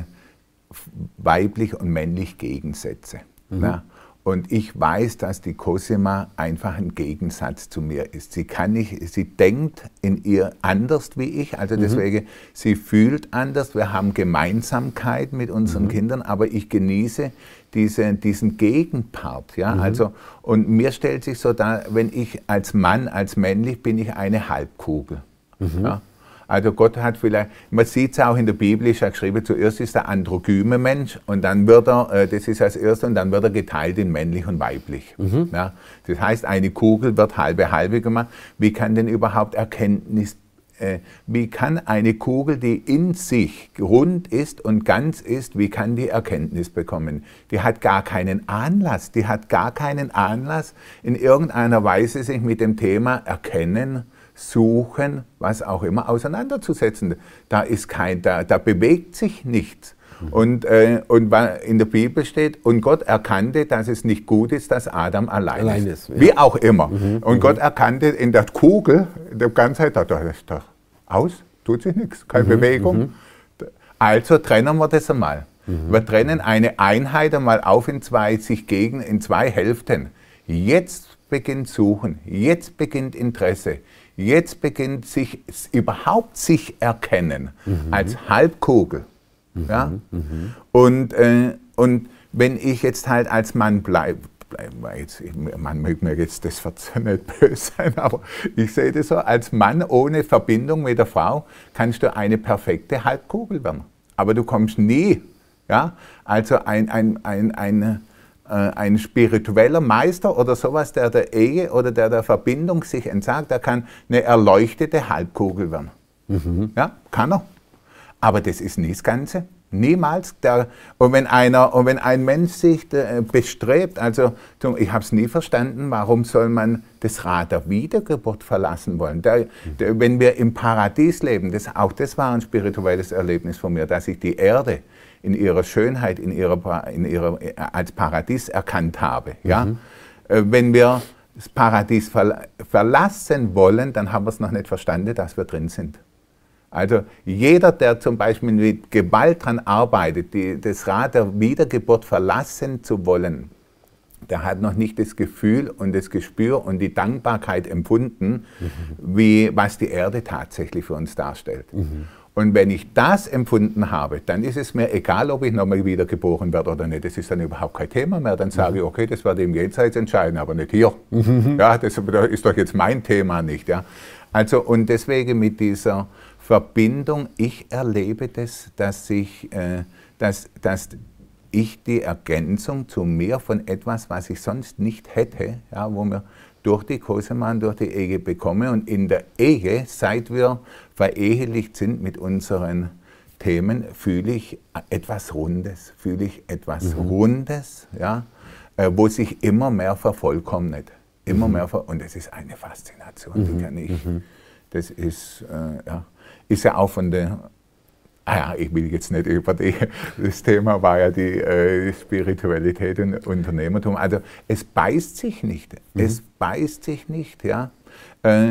weiblich und männlich Gegensätze. Mhm. Ja? Und ich weiß, dass die Cosima einfach ein Gegensatz zu mir ist. Sie kann nicht, sie denkt in ihr anders wie ich, also deswegen, mhm. sie fühlt anders. Wir haben Gemeinsamkeit mit unseren mhm. Kindern, aber ich genieße diese, diesen Gegenpart. Ja? Mhm. Also, und mir stellt sich so dar, wenn ich als Mann, als männlich, bin ich eine Halbkugel. Mhm. Ja? Also Gott hat vielleicht, man sieht es auch in der Bibel, ist ja geschrieben, zuerst ist der androgyme Mensch und dann wird er, das ist als erstes, und dann wird er geteilt in männlich und weiblich. Mhm. Ja, das heißt, eine Kugel wird halbe halbe gemacht. Wie kann denn überhaupt Erkenntnis, äh, wie kann eine Kugel, die in sich rund ist und ganz ist, wie kann die Erkenntnis bekommen? Die hat gar keinen Anlass, die hat gar keinen Anlass, in irgendeiner Weise sich mit dem Thema Erkennen, Suchen, was auch immer, auseinanderzusetzen. Da ist kein, da, da bewegt sich nichts. Mhm. Und, äh, und in der Bibel steht, und Gott erkannte, dass es nicht gut ist, dass Adam allein, allein ist. ist ja. Wie auch immer. Mhm. Und mhm. Gott erkannte in der Kugel, in der ganzen Zeit, da ist doch aus, tut sich nichts, keine mhm. Bewegung. Mhm. Also trennen wir das einmal. Mhm. Wir trennen eine Einheit einmal auf in zwei, sich gegen, in zwei Hälften. Jetzt beginnt Suchen, jetzt beginnt Interesse. Jetzt beginnt sich überhaupt sich erkennen mhm. als Halbkugel. Mhm. Ja? Mhm. Und, äh, und wenn ich jetzt halt als Mann bleibe, bleib, man möge mir jetzt das nicht böse sein, aber ich sehe das so, als Mann ohne Verbindung mit der Frau kannst du eine perfekte Halbkugel werden. Aber du kommst nie, ja? Also ein, ein, ein, ein ein spiritueller Meister oder sowas, der der Ehe oder der der Verbindung sich entsagt, der kann eine erleuchtete Halbkugel werden. Mhm. Ja, kann er. Aber das ist nicht das Ganze. Niemals. Der, und, wenn einer, und wenn ein Mensch sich äh, bestrebt, also ich habe es nie verstanden, warum soll man das Rad der Wiedergeburt verlassen wollen? Der, der, wenn wir im Paradies leben, das, auch das war ein spirituelles Erlebnis von mir, dass ich die Erde in ihrer Schönheit, in ihrer, in ihrer, als Paradies erkannt habe. Ja? Mhm. Äh, wenn wir das Paradies ver verlassen wollen, dann haben wir es noch nicht verstanden, dass wir drin sind. Also jeder, der zum Beispiel mit Gewalt daran arbeitet, die, das Rad der Wiedergeburt verlassen zu wollen, der hat noch nicht das Gefühl und das Gespür und die Dankbarkeit empfunden, mhm. wie, was die Erde tatsächlich für uns darstellt. Mhm. Und wenn ich das empfunden habe, dann ist es mir egal, ob ich nochmal wiedergeboren werde oder nicht. Das ist dann überhaupt kein Thema mehr. Dann sage ich, okay, das werde ich im Jenseits entscheiden, aber nicht hier. Mhm. Ja, das ist doch jetzt mein Thema nicht. Ja. Also, und deswegen mit dieser Verbindung, ich erlebe das, dass ich, äh, dass, dass ich die Ergänzung zu mir von etwas, was ich sonst nicht hätte, ja, wo wir durch die Kosemann, durch die Ehe bekomme. Und in der Ehe, seit wir verehelicht sind mit unseren Themen, fühle ich etwas Rundes, fühle ich etwas mhm. Rundes, ja, äh, wo sich immer mehr vervollkommnet. Immer mhm. mehr ver und das ist eine Faszination, mhm. die kann ich. Mhm. Das ist, äh, ja, ist ja auch von der, ah ja, ich will jetzt nicht über die, das Thema war ja die äh, Spiritualität und Unternehmertum. Also es beißt sich nicht, mhm. es beißt sich nicht, ja. Äh,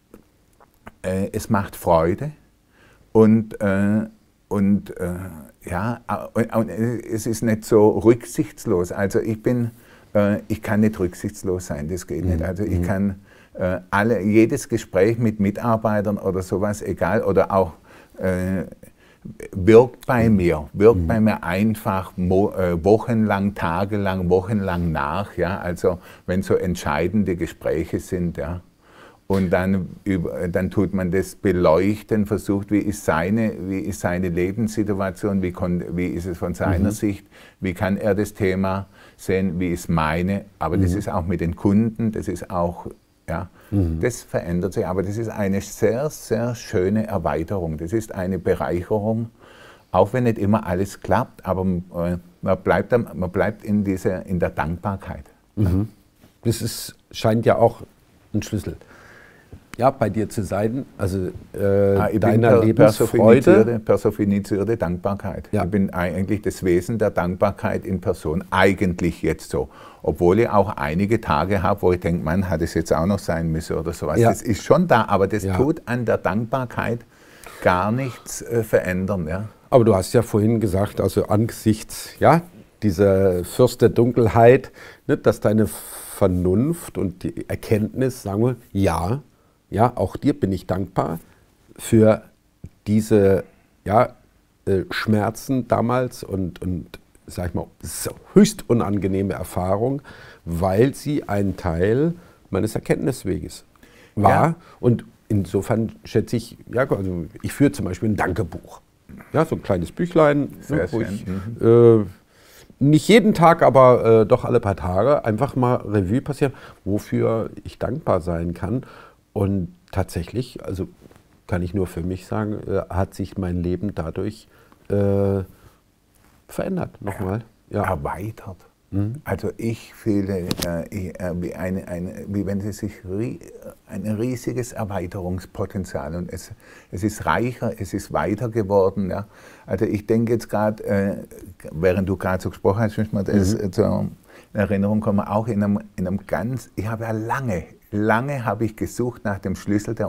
äh, es macht Freude und, äh, und äh, ja, und, und es ist nicht so rücksichtslos. Also ich bin, äh, ich kann nicht rücksichtslos sein, das geht mhm. nicht. Also ich kann äh, alle, jedes Gespräch mit Mitarbeitern oder sowas, egal, oder auch äh, wirkt bei mir, wirkt mhm. bei mir einfach mo, äh, wochenlang, tagelang, wochenlang nach, ja, also wenn so entscheidende Gespräche sind, ja, und dann, über, dann tut man das beleuchten, versucht, wie ist seine, wie ist seine Lebenssituation, wie, kon, wie ist es von seiner mhm. Sicht, wie kann er das Thema sehen, wie ist meine, aber mhm. das ist auch mit den Kunden, das ist auch, ja, mhm. das verändert sich, aber das ist eine sehr, sehr schöne Erweiterung. Das ist eine Bereicherung, auch wenn nicht immer alles klappt, aber äh, man, bleibt, man bleibt in, dieser, in der Dankbarkeit. Mhm. Das ist, scheint ja auch ein Schlüssel, ja, bei dir zu sein, also äh, ah, deiner per Lebensfreude. Personifizierte Dankbarkeit. Ja. Ich bin eigentlich das Wesen der Dankbarkeit in Person, eigentlich jetzt so. Obwohl ich auch einige Tage habe, wo ich denke, man, hat es jetzt auch noch sein müssen oder sowas. Ja. Das ist schon da, aber das ja. tut an der Dankbarkeit gar nichts äh, verändern. Ja. Aber du hast ja vorhin gesagt, also angesichts ja, dieser Fürst der Dunkelheit, ne, dass deine Vernunft und die Erkenntnis, sagen wir, ja, ja, auch dir bin ich dankbar für diese ja, äh, Schmerzen damals und, und sag ich mal, so höchst unangenehme Erfahrung, weil sie ein Teil meines Erkenntnisweges war. Ja. Und insofern schätze ich, ja, also ich führe zum Beispiel ein Dankebuch. Ja, so ein kleines Büchlein, ne, wo ich mhm. äh, nicht jeden Tag, aber äh, doch alle paar Tage einfach mal Revue passieren, wofür ich dankbar sein kann. Und tatsächlich, also kann ich nur für mich sagen, äh, hat sich mein Leben dadurch äh, verändert, nochmal. Ja. Erweitert. Mhm. Also ich fühle äh, ich, äh, wie, eine, eine, wie wenn es sich rie ein riesiges Erweiterungspotenzial und es, es ist reicher, es ist weiter geworden. Ja. Also ich denke jetzt gerade, äh, während du gerade so gesprochen hast, muss man das mhm. zur Erinnerung kommen, auch in einem, in einem ganz, ich habe ja lange, lange habe ich gesucht nach dem Schlüssel der,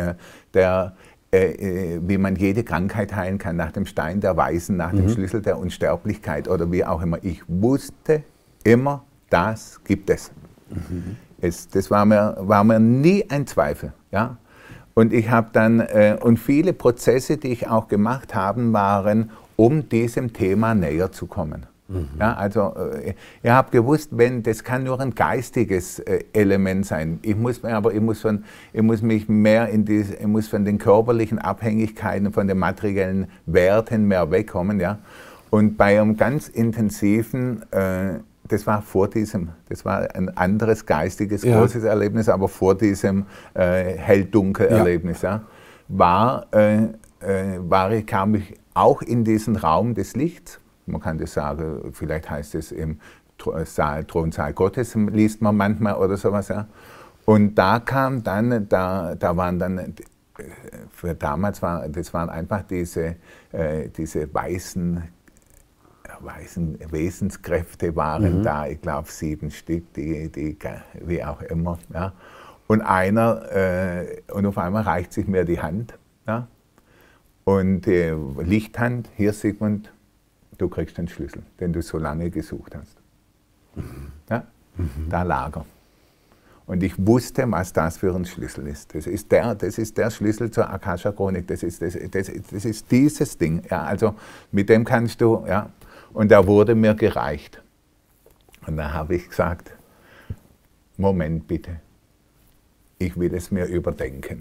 der Äh, wie man jede Krankheit heilen kann, nach dem Stein der Weisen, nach mhm. dem Schlüssel der Unsterblichkeit oder wie auch immer. Ich wusste immer, das gibt es. Mhm. es das war mir, war mir nie ein Zweifel. Ja? Und ich habe dann, äh, und viele Prozesse, die ich auch gemacht habe, waren, um diesem Thema näher zu kommen. Mhm. Ja, also äh, ich habe gewusst, wenn, das kann nur ein geistiges äh, Element sein. Ich muss, aber ich muss, von, ich muss mich mehr in die, ich muss von den körperlichen Abhängigkeiten, von den materiellen Werten mehr wegkommen. Ja? Und bei einem ganz intensiven, äh, das war vor diesem, das war ein anderes geistiges, ja. großes Erlebnis, aber vor diesem äh, Hell-Dunkel-Erlebnis, ja. Ja, war, äh, äh, war ich, kam ich auch in diesen Raum des Lichts, man kann das sagen, vielleicht heißt es im Saal, Thronsaal Gottes, liest man manchmal oder sowas. Ja. Und da kam dann, da, da waren dann, für damals war, das waren einfach diese, äh, diese weißen, weißen Wesenskräfte waren mhm. da, ich glaube sieben Stück, die, die, wie auch immer. Ja. Und einer, äh, und auf einmal reicht sich mir die Hand. Ja. Und die Lichthand, hier Sigmund, du kriegst den Schlüssel, den du so lange gesucht hast. Mhm. Ja? Mhm. Da lag er. Und ich wusste, was das für ein Schlüssel ist. Das ist der, das ist der Schlüssel zur Akasha-Chronik. Das ist, das, das, das ist dieses Ding. Ja, also mit dem kannst du, ja. Und da wurde mir gereicht. Und da habe ich gesagt, Moment bitte, ich will es mir überdenken.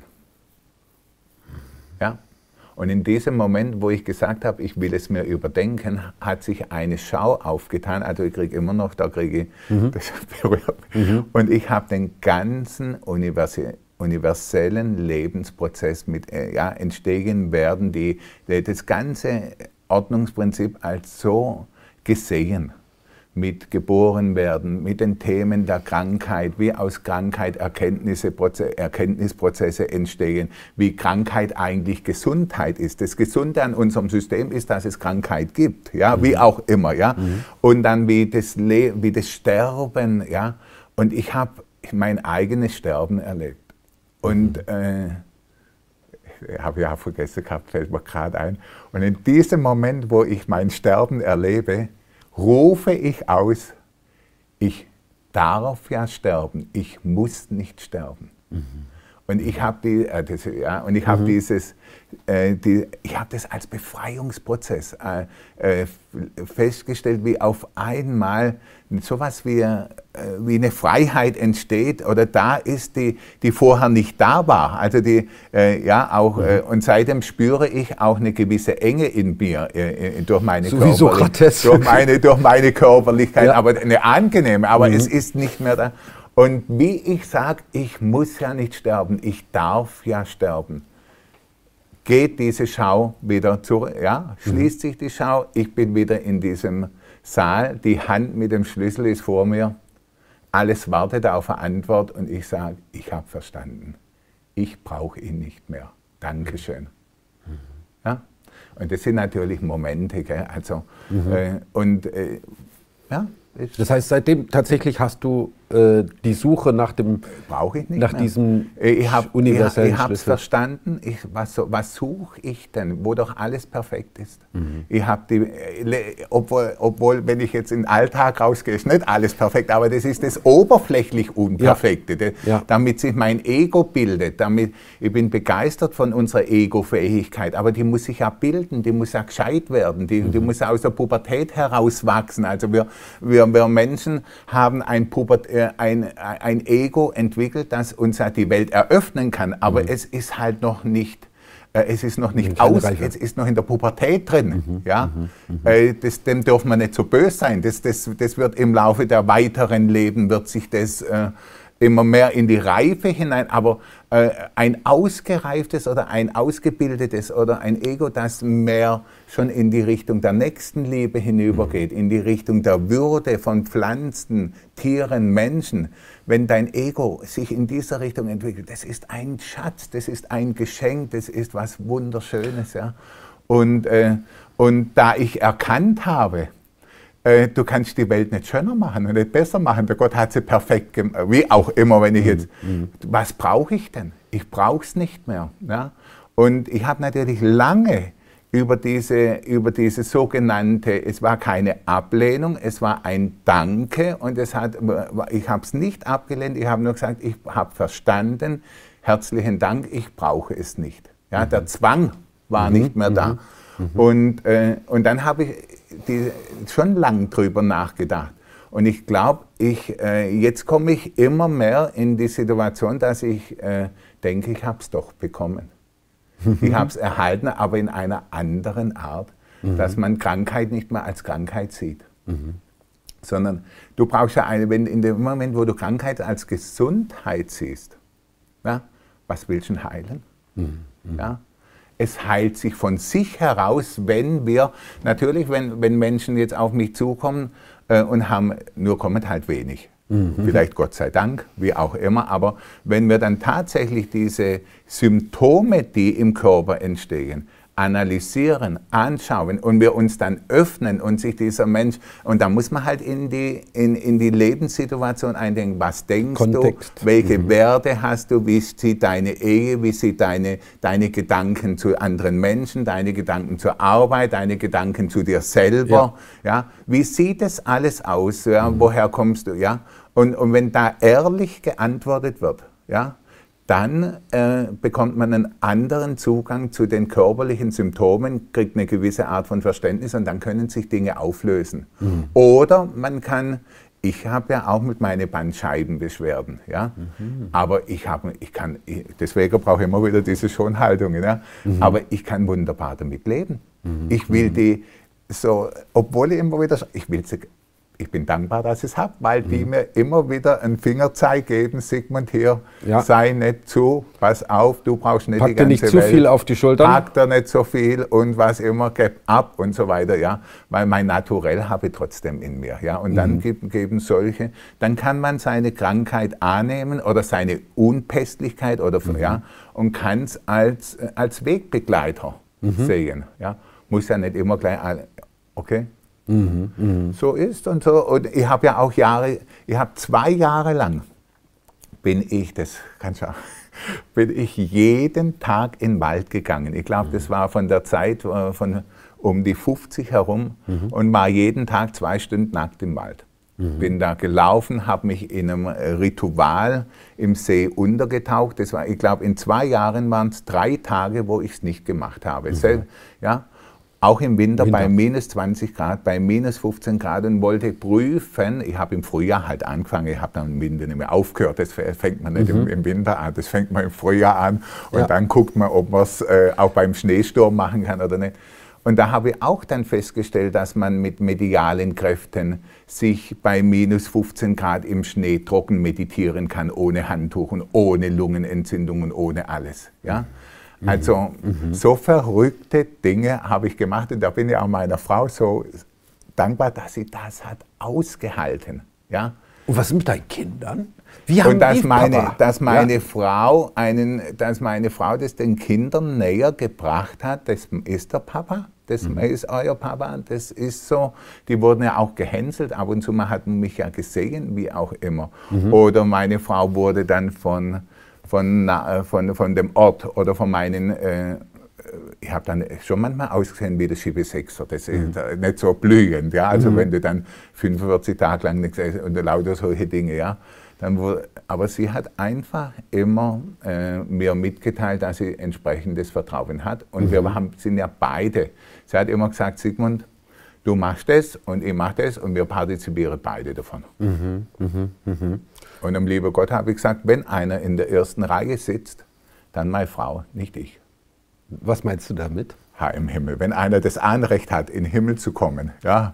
Ja? Und in diesem Moment, wo ich gesagt habe, ich will es mir überdenken, hat sich eine Schau aufgetan. Also ich kriege immer noch, da kriege ich, mhm. das berührt mich. Mhm. Und ich habe den ganzen universellen Lebensprozess mit ja, entstehen werden, die, das ganze Ordnungsprinzip als so gesehen. Mit geboren werden, mit den Themen der Krankheit, wie aus Krankheit Erkenntnisse, Erkenntnisprozesse entstehen, wie Krankheit eigentlich Gesundheit ist. Das Gesunde an unserem System ist, dass es Krankheit gibt, ja, mhm. wie auch immer, ja. Mhm. Und dann wie das, Le wie das Sterben, ja. Und ich habe mein eigenes Sterben erlebt. Und mhm. äh, ich habe ja vergessen gehabt, fällt mir gerade ein. Und in diesem Moment, wo ich mein Sterben erlebe, rufe ich aus, ich darf ja sterben, ich muss nicht sterben. Mhm. Und ich habe die, äh, das, ja, und ich habe mhm. dieses, äh, die, ich habe das als Befreiungsprozess äh, äh, festgestellt, wie auf einmal sowas wie, äh, wie eine Freiheit entsteht oder da ist, die, die vorher nicht da war. Also die, äh, ja auch, mhm. äh, und seitdem spüre ich auch eine gewisse Enge in mir äh, durch meine so Körperlichkeit, durch meine, durch meine Körperlichkeit, ja. aber eine angenehme. Aber mhm. es ist nicht mehr da. Und wie ich sage, ich muss ja nicht sterben, ich darf ja sterben. Geht diese Schau wieder zurück, ja, schließt mhm. sich die Schau, ich bin wieder in diesem Saal, die Hand mit dem Schlüssel ist vor mir, alles wartet auf eine Antwort und ich sage, ich habe verstanden, ich brauche ihn nicht mehr, Dankeschön. Mhm. Ja? Und das sind natürlich Momente, gell? Also, mhm. äh, und äh, ja. Das heißt, seitdem tatsächlich hast du äh, die Suche nach dem, brauche ich nicht nach mehr. diesem ich hab, universellen ich, ich habe es Schlüssel. verstanden. Ich, was, was suche ich denn, wo doch alles perfekt ist? Mhm. Ich habe die, obwohl, obwohl, wenn ich jetzt in den Alltag rausgehe, ist nicht alles perfekt, aber das ist das oberflächlich Unperfekte, ja. Ja. damit sich mein Ego bildet. Damit, ich bin begeistert von unserer Ego-Fähigkeit, aber die muss sich ja bilden, die muss ja gescheit werden, die, mhm. die muss aus der Pubertät herauswachsen. Also wir, wir Wir Menschen haben ein, Pubert, äh, ein, ein Ego entwickelt, das uns ja die Welt eröffnen kann, aber mhm. es ist halt noch nicht, äh, es ist noch nicht aus, es ist noch in der Pubertät drin. Mhm. Ja? Mhm. Mhm. Äh, das, dem dürfen wir nicht so böse sein, das, das, das wird im Laufe der weiteren Leben, wird sich das äh, immer mehr in die Reife hinein, aber äh, ein ausgereiftes oder ein ausgebildetes oder ein Ego, das mehr schon in die Richtung der Nächstenliebe hinübergeht, in die Richtung der Würde von Pflanzen, Tieren, Menschen. Wenn dein Ego sich in dieser Richtung entwickelt, das ist ein Schatz, das ist ein Geschenk, das ist was Wunderschönes. Ja? Und, äh, und da ich erkannt habe, du kannst die Welt nicht schöner machen und nicht besser machen. Der Gott hat sie perfekt gemacht. Wie auch immer, wenn ich jetzt, mhm. was brauche ich denn? Ich brauche es nicht mehr. Ja? Und ich habe natürlich lange über diese, über diese sogenannte, es war keine Ablehnung, es war ein Danke und es hat, ich habe es nicht abgelehnt, ich habe nur gesagt, ich habe verstanden, herzlichen Dank, ich brauche es nicht. Ja? Mhm. Der Zwang war mhm. nicht mehr da. Mhm. Mhm. Und, äh, und dann habe ich die, schon lang drüber nachgedacht. Und ich glaube, ich, äh, jetzt komme ich immer mehr in die Situation, dass ich äh, denke, ich habe es doch bekommen. Mhm. Ich habe es erhalten, aber in einer anderen Art, mhm. dass man Krankheit nicht mehr als Krankheit sieht. Mhm. Sondern du brauchst ja eine, wenn in dem Moment, wo du Krankheit als Gesundheit siehst, ja, was willst du denn heilen? Mhm. Mhm. Ja? es heilt sich von sich heraus, wenn wir, natürlich, wenn, wenn Menschen jetzt auf mich zukommen äh, und haben, nur kommen halt wenig. Mhm. Vielleicht Gott sei Dank, wie auch immer, aber wenn wir dann tatsächlich diese Symptome, die im Körper entstehen, analysieren, anschauen und wir uns dann öffnen und sich dieser Mensch, und da muss man halt in die, in, in die Lebenssituation eindenken, was denkst Kontext. du, welche mhm. Werte hast du, wie sieht deine Ehe, wie sieht deine, deine Gedanken zu anderen Menschen, deine Gedanken zur Arbeit, deine Gedanken zu dir selber, ja, ja? Wie sieht das alles aus, ja? mhm. woher kommst du, ja, und, und wenn da ehrlich geantwortet wird, ja, dann äh, bekommt man einen anderen Zugang zu den körperlichen Symptomen, kriegt eine gewisse Art von Verständnis und dann können sich Dinge auflösen. Mhm. Oder man kann, ich habe ja auch mit meinen Bandscheibenbeschwerden, ja, mhm. aber ich habe, ich kann, ich, deswegen brauche ich immer wieder diese Schonhaltung, ja, mhm. aber ich kann wunderbar damit leben. Mhm. Ich will die so, obwohl ich immer wieder, ich will sie, ich bin dankbar, dass ich es habe, weil mhm. die mir immer wieder einen Fingerzeig geben, Sigmund, hier, ja. sei nicht zu, pass auf, du brauchst nicht Pack die ganze nicht zu Welt. viel auf die Schultern. Pack dir nicht so viel und was immer, gib ab und so weiter, ja, weil mein Naturell habe ich trotzdem in mir, ja, und mhm. dann geben, geben solche, dann kann man seine Krankheit annehmen oder seine Unpässlichkeit oder, mhm. ja, und kann es als, als Wegbegleiter mhm. sehen, ja, muss ja nicht immer gleich, okay, Mhm, mh. so ist und so. Und ich habe ja auch Jahre, ich habe zwei Jahre lang, bin ich, das kannst du auch, bin ich jeden Tag in den Wald gegangen. Ich glaube, mhm. das war von der Zeit von um die fünfzig herum mhm. und war jeden Tag zwei Stunden nackt im Wald. Mhm. Bin da gelaufen, habe mich in einem Ritual im See untergetaucht. Das war, ich glaube, in zwei Jahren waren es drei Tage, wo ich es nicht gemacht habe. Mhm. Sel- ja, auch im Winter, Winter bei minus zwanzig Grad, bei minus fünfzehn Grad und wollte prüfen, ich habe im Frühjahr halt angefangen, ich habe dann im Winter nicht mehr aufgehört, das fängt man nicht mhm. im, im Winter an, das fängt man im Frühjahr an und ja. dann guckt man, ob man es äh, auch beim Schneesturm machen kann oder nicht. Und da habe ich auch dann festgestellt, dass man mit medialen Kräften sich bei minus fünfzehn Grad im Schnee trocken meditieren kann, ohne Handtuch und ohne Lungenentzündung und ohne alles. Ja? Also mhm. so verrückte Dinge habe ich gemacht und da bin ich auch meiner Frau so dankbar, dass sie das hat ausgehalten. Ja? Und was ist mit deinen Kindern? Wie haben und dass die meine, Papa? dass meine ja? Frau einen, dass meine Frau das den Kindern näher gebracht hat, das ist der Papa, das mhm. ist euer Papa, das ist so. Die wurden ja auch gehänselt, ab und zu mal hat man mich ja gesehen, wie auch immer. Mhm. Oder meine Frau wurde dann von Von, von, von dem Ort oder von meinen, äh, ich habe dann schon manchmal ausgesehen wie der Schiebesechser, das ist mhm. nicht so blühend, ja, also mhm. wenn du dann fünfundvierzig Tage lang nichts und lauter solche Dinge, ja, dann wurde, aber sie hat einfach immer äh, mir mitgeteilt, dass sie entsprechendes Vertrauen hat und mhm. wir haben, sind ja beide, sie hat immer gesagt, Sigmund, du machst das und ich mache das und wir partizipieren beide davon. Mhm. Mhm. Mhm. Und dem lieben Gott habe ich gesagt, wenn einer in der ersten Reihe sitzt, dann meine Frau, nicht ich. Was meinst du damit? Ha, im Himmel. Wenn einer das Anrecht hat, in den Himmel zu kommen, ja,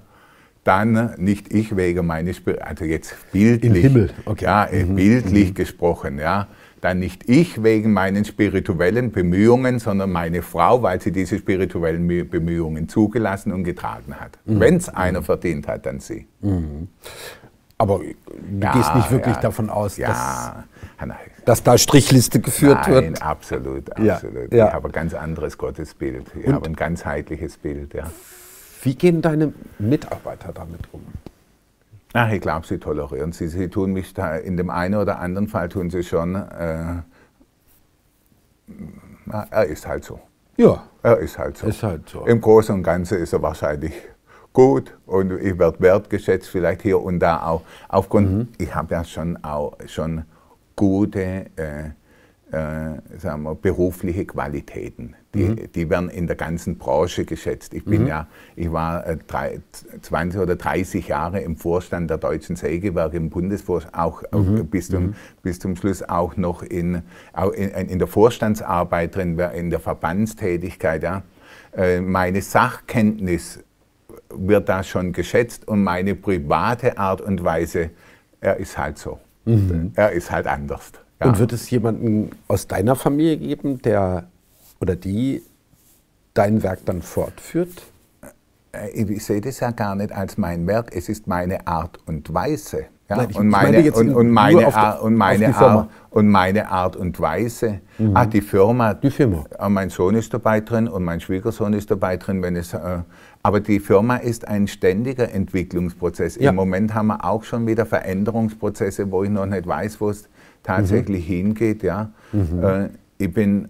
dann nicht ich wegen meines, also jetzt bildlich, im Himmel, okay. ja, mhm. bildlich mhm. gesprochen, ja, dann nicht ich wegen meinen spirituellen Bemühungen, sondern meine Frau, weil sie diese spirituellen Bemühungen zugelassen und getragen hat. Mhm. Wenn es einer verdient hat, dann sie. Mhm. Aber du ja, gehst nicht wirklich ja, davon aus, ja, dass, dass da Strichliste geführt Nein, wird? Nein, absolut, absolut. Ja, ja. Ich habe ein ganz anderes Gottesbild. Ich und habe ein ganzheitliches Bild. Ja. Wie gehen deine Mitarbeiter damit um? Ach, ich glaube, sie tolerieren sie. Sie tun mich da, in dem einen oder anderen Fall tun sie schon, äh, na, er ist halt so. Ja. Er ist halt so. Ist halt so. Im Großen und Ganzen ist er wahrscheinlich gut und ich werde wertgeschätzt, vielleicht hier und da auch. Aufgrund, mhm. ich habe ja schon auch schon gute äh, äh, sagen wir, berufliche Qualitäten. Die, mhm. die werden in der ganzen Branche geschätzt. Ich bin mhm. ja, ich war äh, drei, zwanzig oder dreißig Jahre im Vorstand der Deutschen Sägewerke, im Bundesvorstand, auch mhm. bis, zum, mhm. bis zum Schluss auch noch in, auch in, in der Vorstandsarbeit drin, in der Verbandstätigkeit. Ja. Äh, meine Sachkenntnis wird da schon geschätzt und meine private Art und Weise, er ist halt so. Mhm. Er ist halt anders. Ja. Und wird es jemanden aus deiner Familie geben, der oder die dein Werk dann fortführt? Ich sehe das ja gar nicht als mein Werk, es ist meine Art und Weise. Ja? Nein, ich, und, ich meine, meine jetzt und, und, meine auf Art, die, und, meine auf die Firma. Art, und meine Art und Weise. Mhm. Ach, die Firma. Die Firma. Mein Sohn ist dabei drin und mein Schwiegersohn ist dabei drin. Wenn es, äh, aber die Firma ist ein ständiger Entwicklungsprozess. Ja. Im Moment haben wir auch schon wieder Veränderungsprozesse, wo ich noch nicht weiß, wo es tatsächlich mhm. hingeht. Ja? Mhm. Äh, ich bin...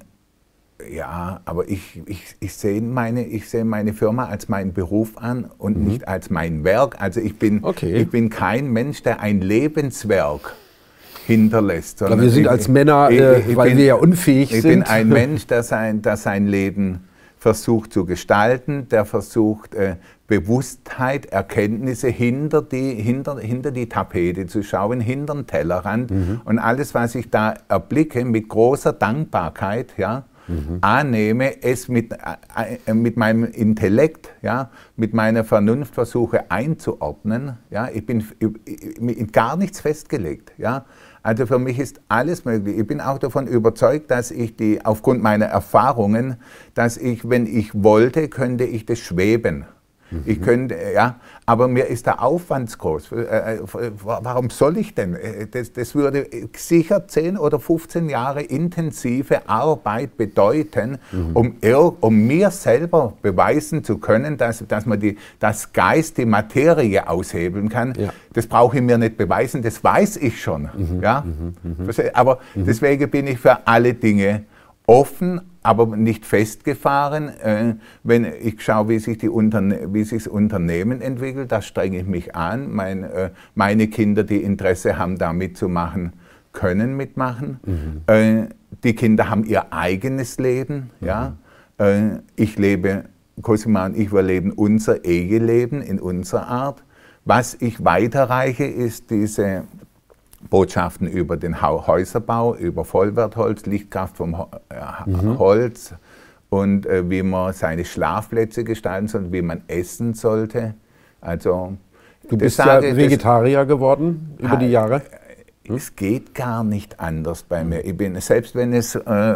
Ja, aber ich, ich, ich sehe meine, ich sehe meine Firma als meinen Beruf an und mhm. nicht als mein Werk. Also ich bin, okay. ich bin kein Mensch, der ein Lebenswerk hinterlässt. Aber wir sind ich, als Männer, ich, äh, ich weil bin, wir ja unfähig ich sind. Ich bin ein Mensch, der sein, der sein Leben versucht zu gestalten, der versucht, äh, Bewusstheit, Erkenntnisse hinter die, hinter, hinter die Tapete zu schauen, hinter den Tellerrand. Mhm. Und alles, was ich da erblicke, mit großer Dankbarkeit, ja, Mhm. annehme, es mit, äh, mit meinem Intellekt, ja, mit meiner Vernunft versuche einzuordnen. Ja, ich bin in gar nichts festgelegt. Ja. Also für mich ist alles möglich. Ich bin auch davon überzeugt, dass ich die, aufgrund meiner Erfahrungen, dass ich, wenn ich wollte, könnte ich das schweben. Mhm. Ich könnte, ja, aber mir ist der Aufwand groß. Warum soll ich denn? Das, das würde sicher zehn oder fünfzehn Jahre intensive Arbeit bedeuten, mhm. um, um mir selber beweisen zu können, dass, dass man die, das Geist die Materie aushebeln kann. Ja. Das brauche ich mir nicht beweisen, das weiß ich schon. Mhm. Ja? Mhm. Aber mhm. deswegen bin ich für alle Dinge offen, aber nicht festgefahren. Äh, wenn ich schaue, wie sich, die Unterne wie sich das Unternehmen entwickelt, da strenge ich mich an. Mein, äh, meine Kinder, die Interesse haben, da mitzumachen, können mitmachen. Mhm. Äh, die Kinder haben ihr eigenes Leben. Mhm. Ja? Äh, ich lebe, Cosima und ich, wir leben unser Eheleben in unserer Art. Was ich weiterreiche, ist diese Botschaften über den Häuserbau, über Vollwertholz, Lichtkraft vom mhm. Holz und äh, wie man seine Schlafplätze gestalten soll, wie man essen sollte. Also, du bist ja Vegetarier geworden über die Jahre? Hm? Es geht gar nicht anders bei mir. Ich bin, selbst wenn es äh,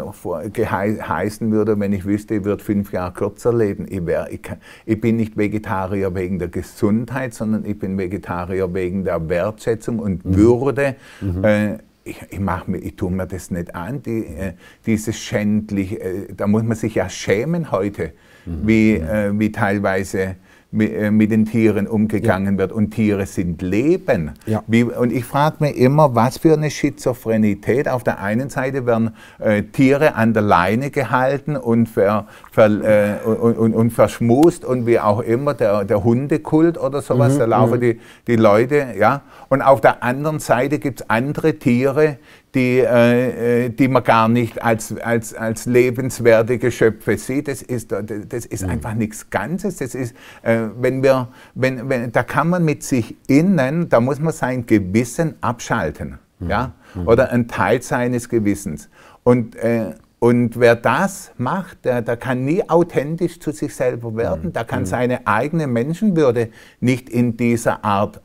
heißen würde, wenn ich wüsste, ich würde fünf Jahre kürzer leben, ich, wär, ich, kann, ich bin nicht Vegetarier wegen der Gesundheit, sondern ich bin Vegetarier wegen der Wertschätzung und mhm. Würde. Mhm. Äh, ich, ich, mach mir, ich tue mir das nicht an, die, äh, dieses schändlich, äh, da muss man sich ja schämen heute, mhm. wie, äh, wie teilweise mit den Tieren umgegangen ja. wird. Und Tiere sind Leben. Ja. Wie, und ich frage mich immer, was für eine Schizophrenität. Auf der einen Seite werden äh, Tiere an der Leine gehalten und, ver, ver, äh, und, und, und verschmust und wie auch immer, der, der Hundekult oder sowas, mhm. da laufen mhm. die, die Leute. Ja. Und auf der anderen Seite gibt es andere Tiere, die, äh, die man gar nicht als, als, als lebenswerte Geschöpfe sieht. Das ist, das ist mhm. einfach nichts Ganzes. Das ist, äh, wenn wir, wenn, wenn, da kann man mit sich innen, da muss man sein Gewissen abschalten. Mhm. Ja? Mhm. Oder ein Teil seines Gewissens. Und, äh, und wer das macht, der, der kann nie authentisch zu sich selber werden. Mhm. Der kann mhm. seine eigene Menschenwürde nicht in dieser Art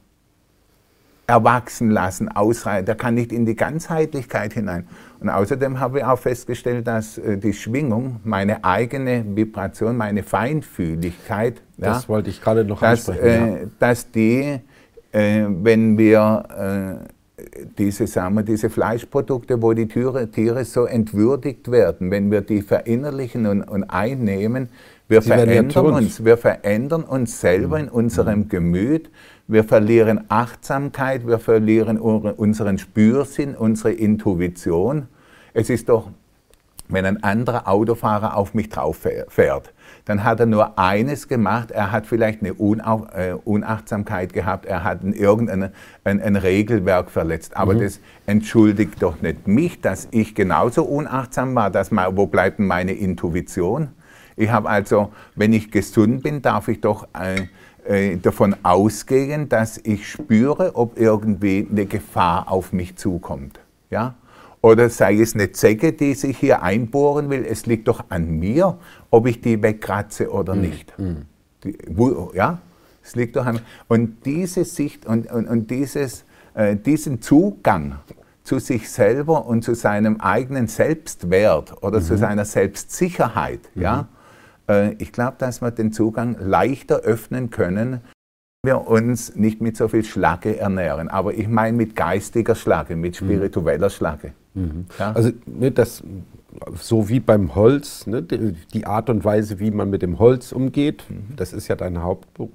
erwachsen lassen, ausreichen. Der kann nicht in die Ganzheitlichkeit hinein. Und außerdem habe ich auch festgestellt, dass äh, die Schwingung, meine eigene Vibration, meine Feinfühligkeit, das ja, wollte ich gerade noch dass, ansprechen, äh, ja. dass die, äh, wenn wir äh, diese, sagen wir, diese Fleischprodukte, wo die Tiere, Tiere so entwürdigt werden, wenn wir die verinnerlichen und, und einnehmen, wir verändern uns, wir verändern uns selber mhm. in unserem mhm. Gemüt. Wir verlieren Achtsamkeit, wir verlieren unseren Spürsinn, unsere Intuition. Es ist doch, wenn ein anderer Autofahrer auf mich drauf fährt, dann hat er nur eines gemacht, er hat vielleicht eine Unachtsamkeit gehabt, er hat irgendein ein, ein Regelwerk verletzt. Aber mhm. das entschuldigt doch nicht mich, dass ich genauso unachtsam war. Dass mal, wo bleibt denn meine Intuition? Ich habe also, wenn ich gesund bin, darf ich doch äh, äh, davon ausgehen, dass ich spüre, ob irgendwie eine Gefahr auf mich zukommt. Ja? Oder sei es eine Zecke, die sich hier einbohren will, es liegt doch an mir, ob ich die wegkratze oder mhm. nicht. Mhm. Die, wo, ja? Es liegt doch an mir. Und diese Sicht und, und, und dieses, äh, diesen Zugang zu sich selber und zu seinem eigenen Selbstwert oder mhm. zu seiner Selbstsicherheit, mhm. ja? Äh, ich glaube, dass wir den Zugang leichter öffnen können, wenn wir uns nicht mit so viel Schlacke ernähren. Aber ich meine mit geistiger Schlacke, mit spiritueller Schlacke. Mhm. Ja? Also ne, das, so wie beim Holz, ne, die, die Art und Weise, wie man mit dem Holz umgeht, mhm. das ist ja dein Hauptberuf,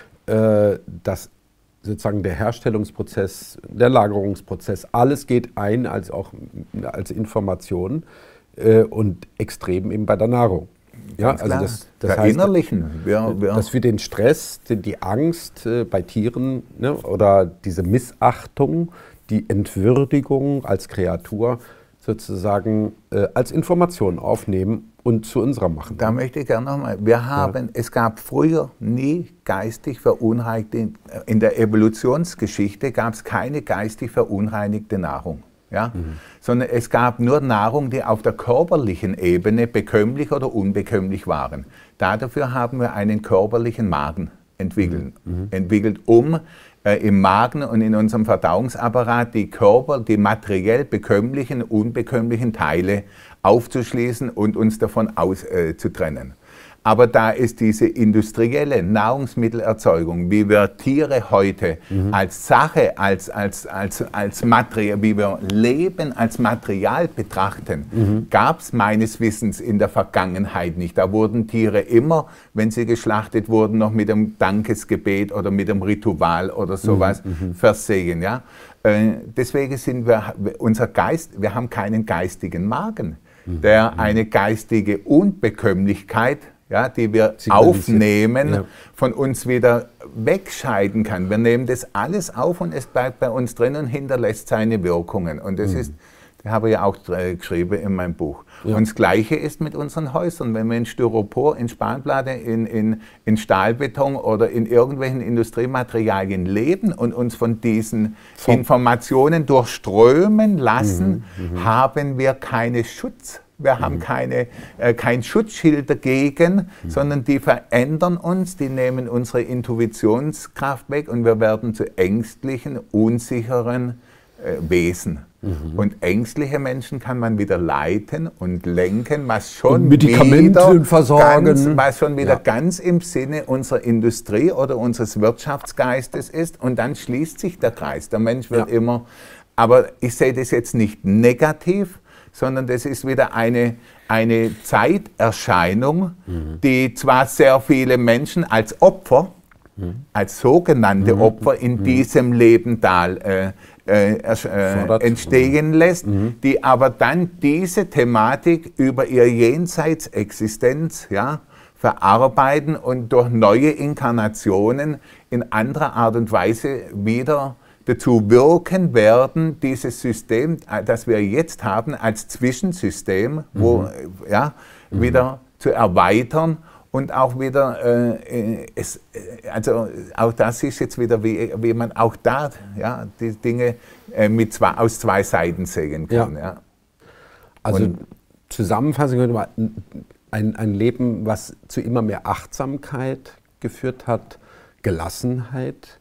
äh, dass sozusagen der Herstellungsprozess, der Lagerungsprozess, alles geht ein als auch als Information äh, und extrem eben bei der Nahrung. Ja, Ganz also klar. das, das heißt, wir, wir dass wir den Stress, die, die Angst äh, bei Tieren, ne, oder diese Missachtung, die Entwürdigung als Kreatur sozusagen äh, als Information aufnehmen und zu unserer machen. Da möchte ich gerne nochmal, wir haben, ja. es gab früher nie geistig verunreinigte, in der Evolutionsgeschichte gab es keine geistig verunreinigte Nahrung. Ja? Mhm. Sondern es gab nur Nahrung, die auf der körperlichen Ebene bekömmlich oder unbekömmlich waren. Dafür haben wir einen körperlichen Magen entwickelt, mhm. entwickelt um äh, im Magen und in unserem Verdauungsapparat die Körper, die materiell bekömmlichen, unbekömmlichen Teile aufzuschließen und uns davon auszutrennen. Äh, Aber da ist diese industrielle Nahrungsmittelerzeugung, wie wir Tiere heute mhm. als Sache, als, als, als, als Material, wie wir Leben als Material betrachten, mhm. gab es meines Wissens in der Vergangenheit nicht. Da wurden Tiere immer, wenn sie geschlachtet wurden, noch mit einem Dankesgebet oder mit einem Ritual oder sowas mhm. versehen. Ja? Äh, deswegen sind wir, unser Geist, wir haben keinen geistigen Magen, mhm. der eine geistige Unbekömmlichkeit, ja, die wir aufnehmen, ja. von uns wieder wegscheiden kann. Wir nehmen das alles auf und es bleibt bei uns drin und hinterlässt seine Wirkungen. Und das mhm. ist, das habe ich ja auch äh, geschrieben in meinem Buch. Ja. Und das Gleiche ist mit unseren Häusern. Wenn wir in Styropor, in Spanplatte, in, in, in Stahlbeton oder in irgendwelchen Industriematerialien leben und uns von diesen so. Informationen durchströmen lassen, mhm. Mhm. haben wir keine Schutz. Wir haben keine, äh, kein Schutzschild dagegen, mhm. sondern die verändern uns, die nehmen unsere Intuitionskraft weg und wir werden zu ängstlichen, unsicheren äh, Wesen. Mhm. Und ängstliche Menschen kann man wieder leiten und lenken, was schon, und Medikamente wieder, versorgen. Ganz, was schon wieder ja. ganz im Sinne unserer Industrie oder unseres Wirtschaftsgeistes ist. Und dann schließt sich der Kreis. Der Mensch wird ja. immer, aber ich sehe das jetzt nicht negativ, sondern das ist wieder eine, eine Zeiterscheinung, mhm. die zwar sehr viele Menschen als Opfer, mhm. als sogenannte mhm. Opfer in mhm. diesem Leben da äh, äh, äh, entstehen lässt, mhm. die aber dann diese Thematik über ihre Jenseitsexistenz ja, verarbeiten und durch neue Inkarnationen in anderer Art und Weise wieder dazu wirken werden, dieses System, das wir jetzt haben, als Zwischensystem, wo, mhm. ja, mhm. wieder zu erweitern und auch wieder, äh, es, also auch das ist jetzt wieder, wie, wie man auch da ja, die Dinge äh, mit zwei, aus zwei Seiten sehen kann. Ja. Ja. Also und zusammenfassend könnte man ein, ein Leben, was zu immer mehr Achtsamkeit geführt hat, Gelassenheit,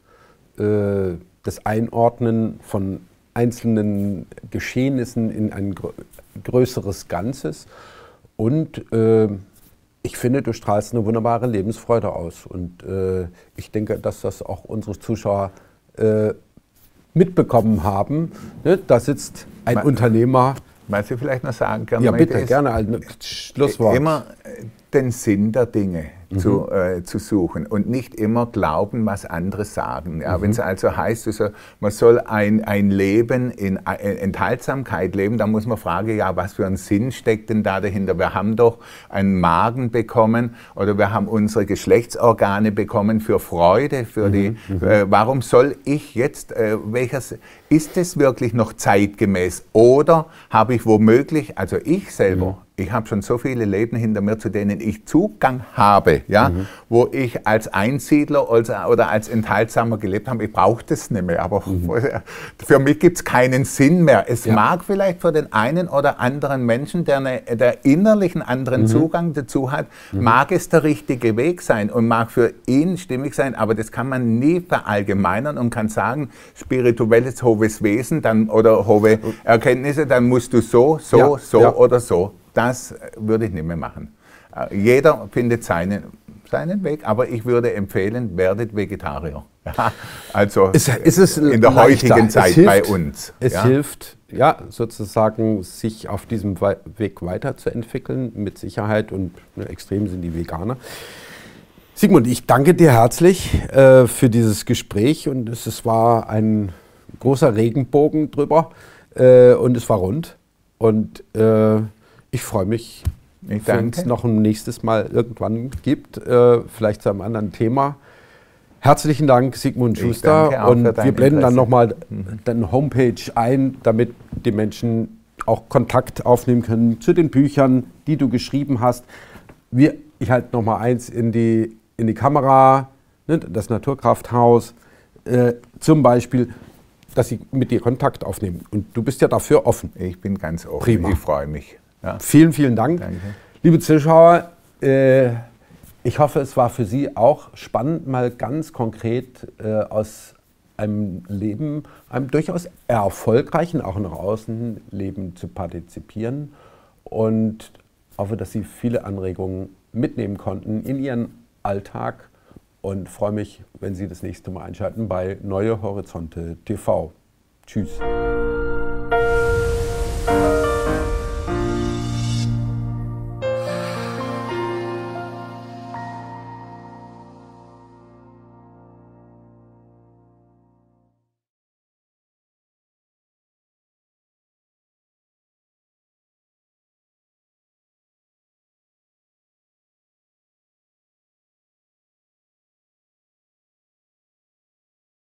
äh, das Einordnen von einzelnen Geschehnissen in ein größeres Ganzes. Und äh, ich finde, du strahlst eine wunderbare Lebensfreude aus. Und äh, ich denke, dass das auch unsere Zuschauer äh, mitbekommen haben. Ne? Da sitzt ein was, Unternehmer. Was ich vielleicht noch sagen kann. Ja, bitte, gerne ein Schlusswort. Immer den Sinn der Dinge mhm. zu, äh, zu suchen und nicht immer glauben, was andere sagen. Ja, mhm. Wenn es also heißt, also, man soll ein, ein Leben in Enthaltsamkeit leben, dann muss man fragen, ja, was für ein Sinn steckt denn da dahinter? Wir haben doch einen Magen bekommen oder wir haben unsere Geschlechtsorgane bekommen für Freude, für mhm. die, mhm. Äh, warum soll ich jetzt, äh, welches, ist es wirklich noch zeitgemäß oder habe ich womöglich, also ich selber, mhm. ich habe schon so viele Leben hinter mir, zu denen ich Zugang habe, ja, mhm. wo ich als Einsiedler oder als Enthaltsamer gelebt habe. Ich brauche das nicht mehr, aber mhm. für mich gibt es keinen Sinn mehr. Es ja. mag vielleicht für den einen oder anderen Menschen, der, eine, der innerlich einen anderen mhm. Zugang dazu hat, mhm. mag es der richtige Weg sein und mag für ihn stimmig sein, aber das kann man nie verallgemeinern und kann sagen, spirituelles hohes Wesen dann, oder hohe Erkenntnisse, dann musst du so, so, ja. so ja. oder so. Das würde ich nicht mehr machen. Jeder findet seinen, seinen Weg, aber ich würde empfehlen, werdet Vegetarier. Ja, also ist, ist es in der leichter. heutigen Zeit hilft, bei uns. Es ja. hilft, ja, sozusagen sich auf diesem Weg weiterzuentwickeln, mit Sicherheit, und ne, extrem sind die Veganer. Sigmund, ich danke dir herzlich äh, für dieses Gespräch, und es, es war ein großer Regenbogen drüber äh, und es war rund, und äh, ich freue mich, wenn es noch ein nächstes Mal irgendwann gibt, äh, vielleicht zu einem anderen Thema. Herzlichen Dank, Sigmund Schuster, und wir blenden Interesse. Dann nochmal mhm. deine Homepage ein, damit die Menschen auch Kontakt aufnehmen können zu den Büchern, die du geschrieben hast. Wir, ich halte nochmal eins in die, in die Kamera, ne, das Naturkrafthaus, äh, zum Beispiel, dass sie mit dir Kontakt aufnehmen. Und du bist ja dafür offen. Ich bin ganz offen, Prima. Ich freue mich. Ja. Vielen, vielen Dank. Danke. Liebe Zuschauer, äh, ich hoffe, es war für Sie auch spannend, mal ganz konkret äh, aus einem Leben, einem durchaus erfolgreichen, auch nach außen Leben zu partizipieren, und hoffe, dass Sie viele Anregungen mitnehmen konnten in Ihren Alltag, und freue mich, wenn Sie das nächste Mal einschalten bei Neue Horizonte T V. Tschüss.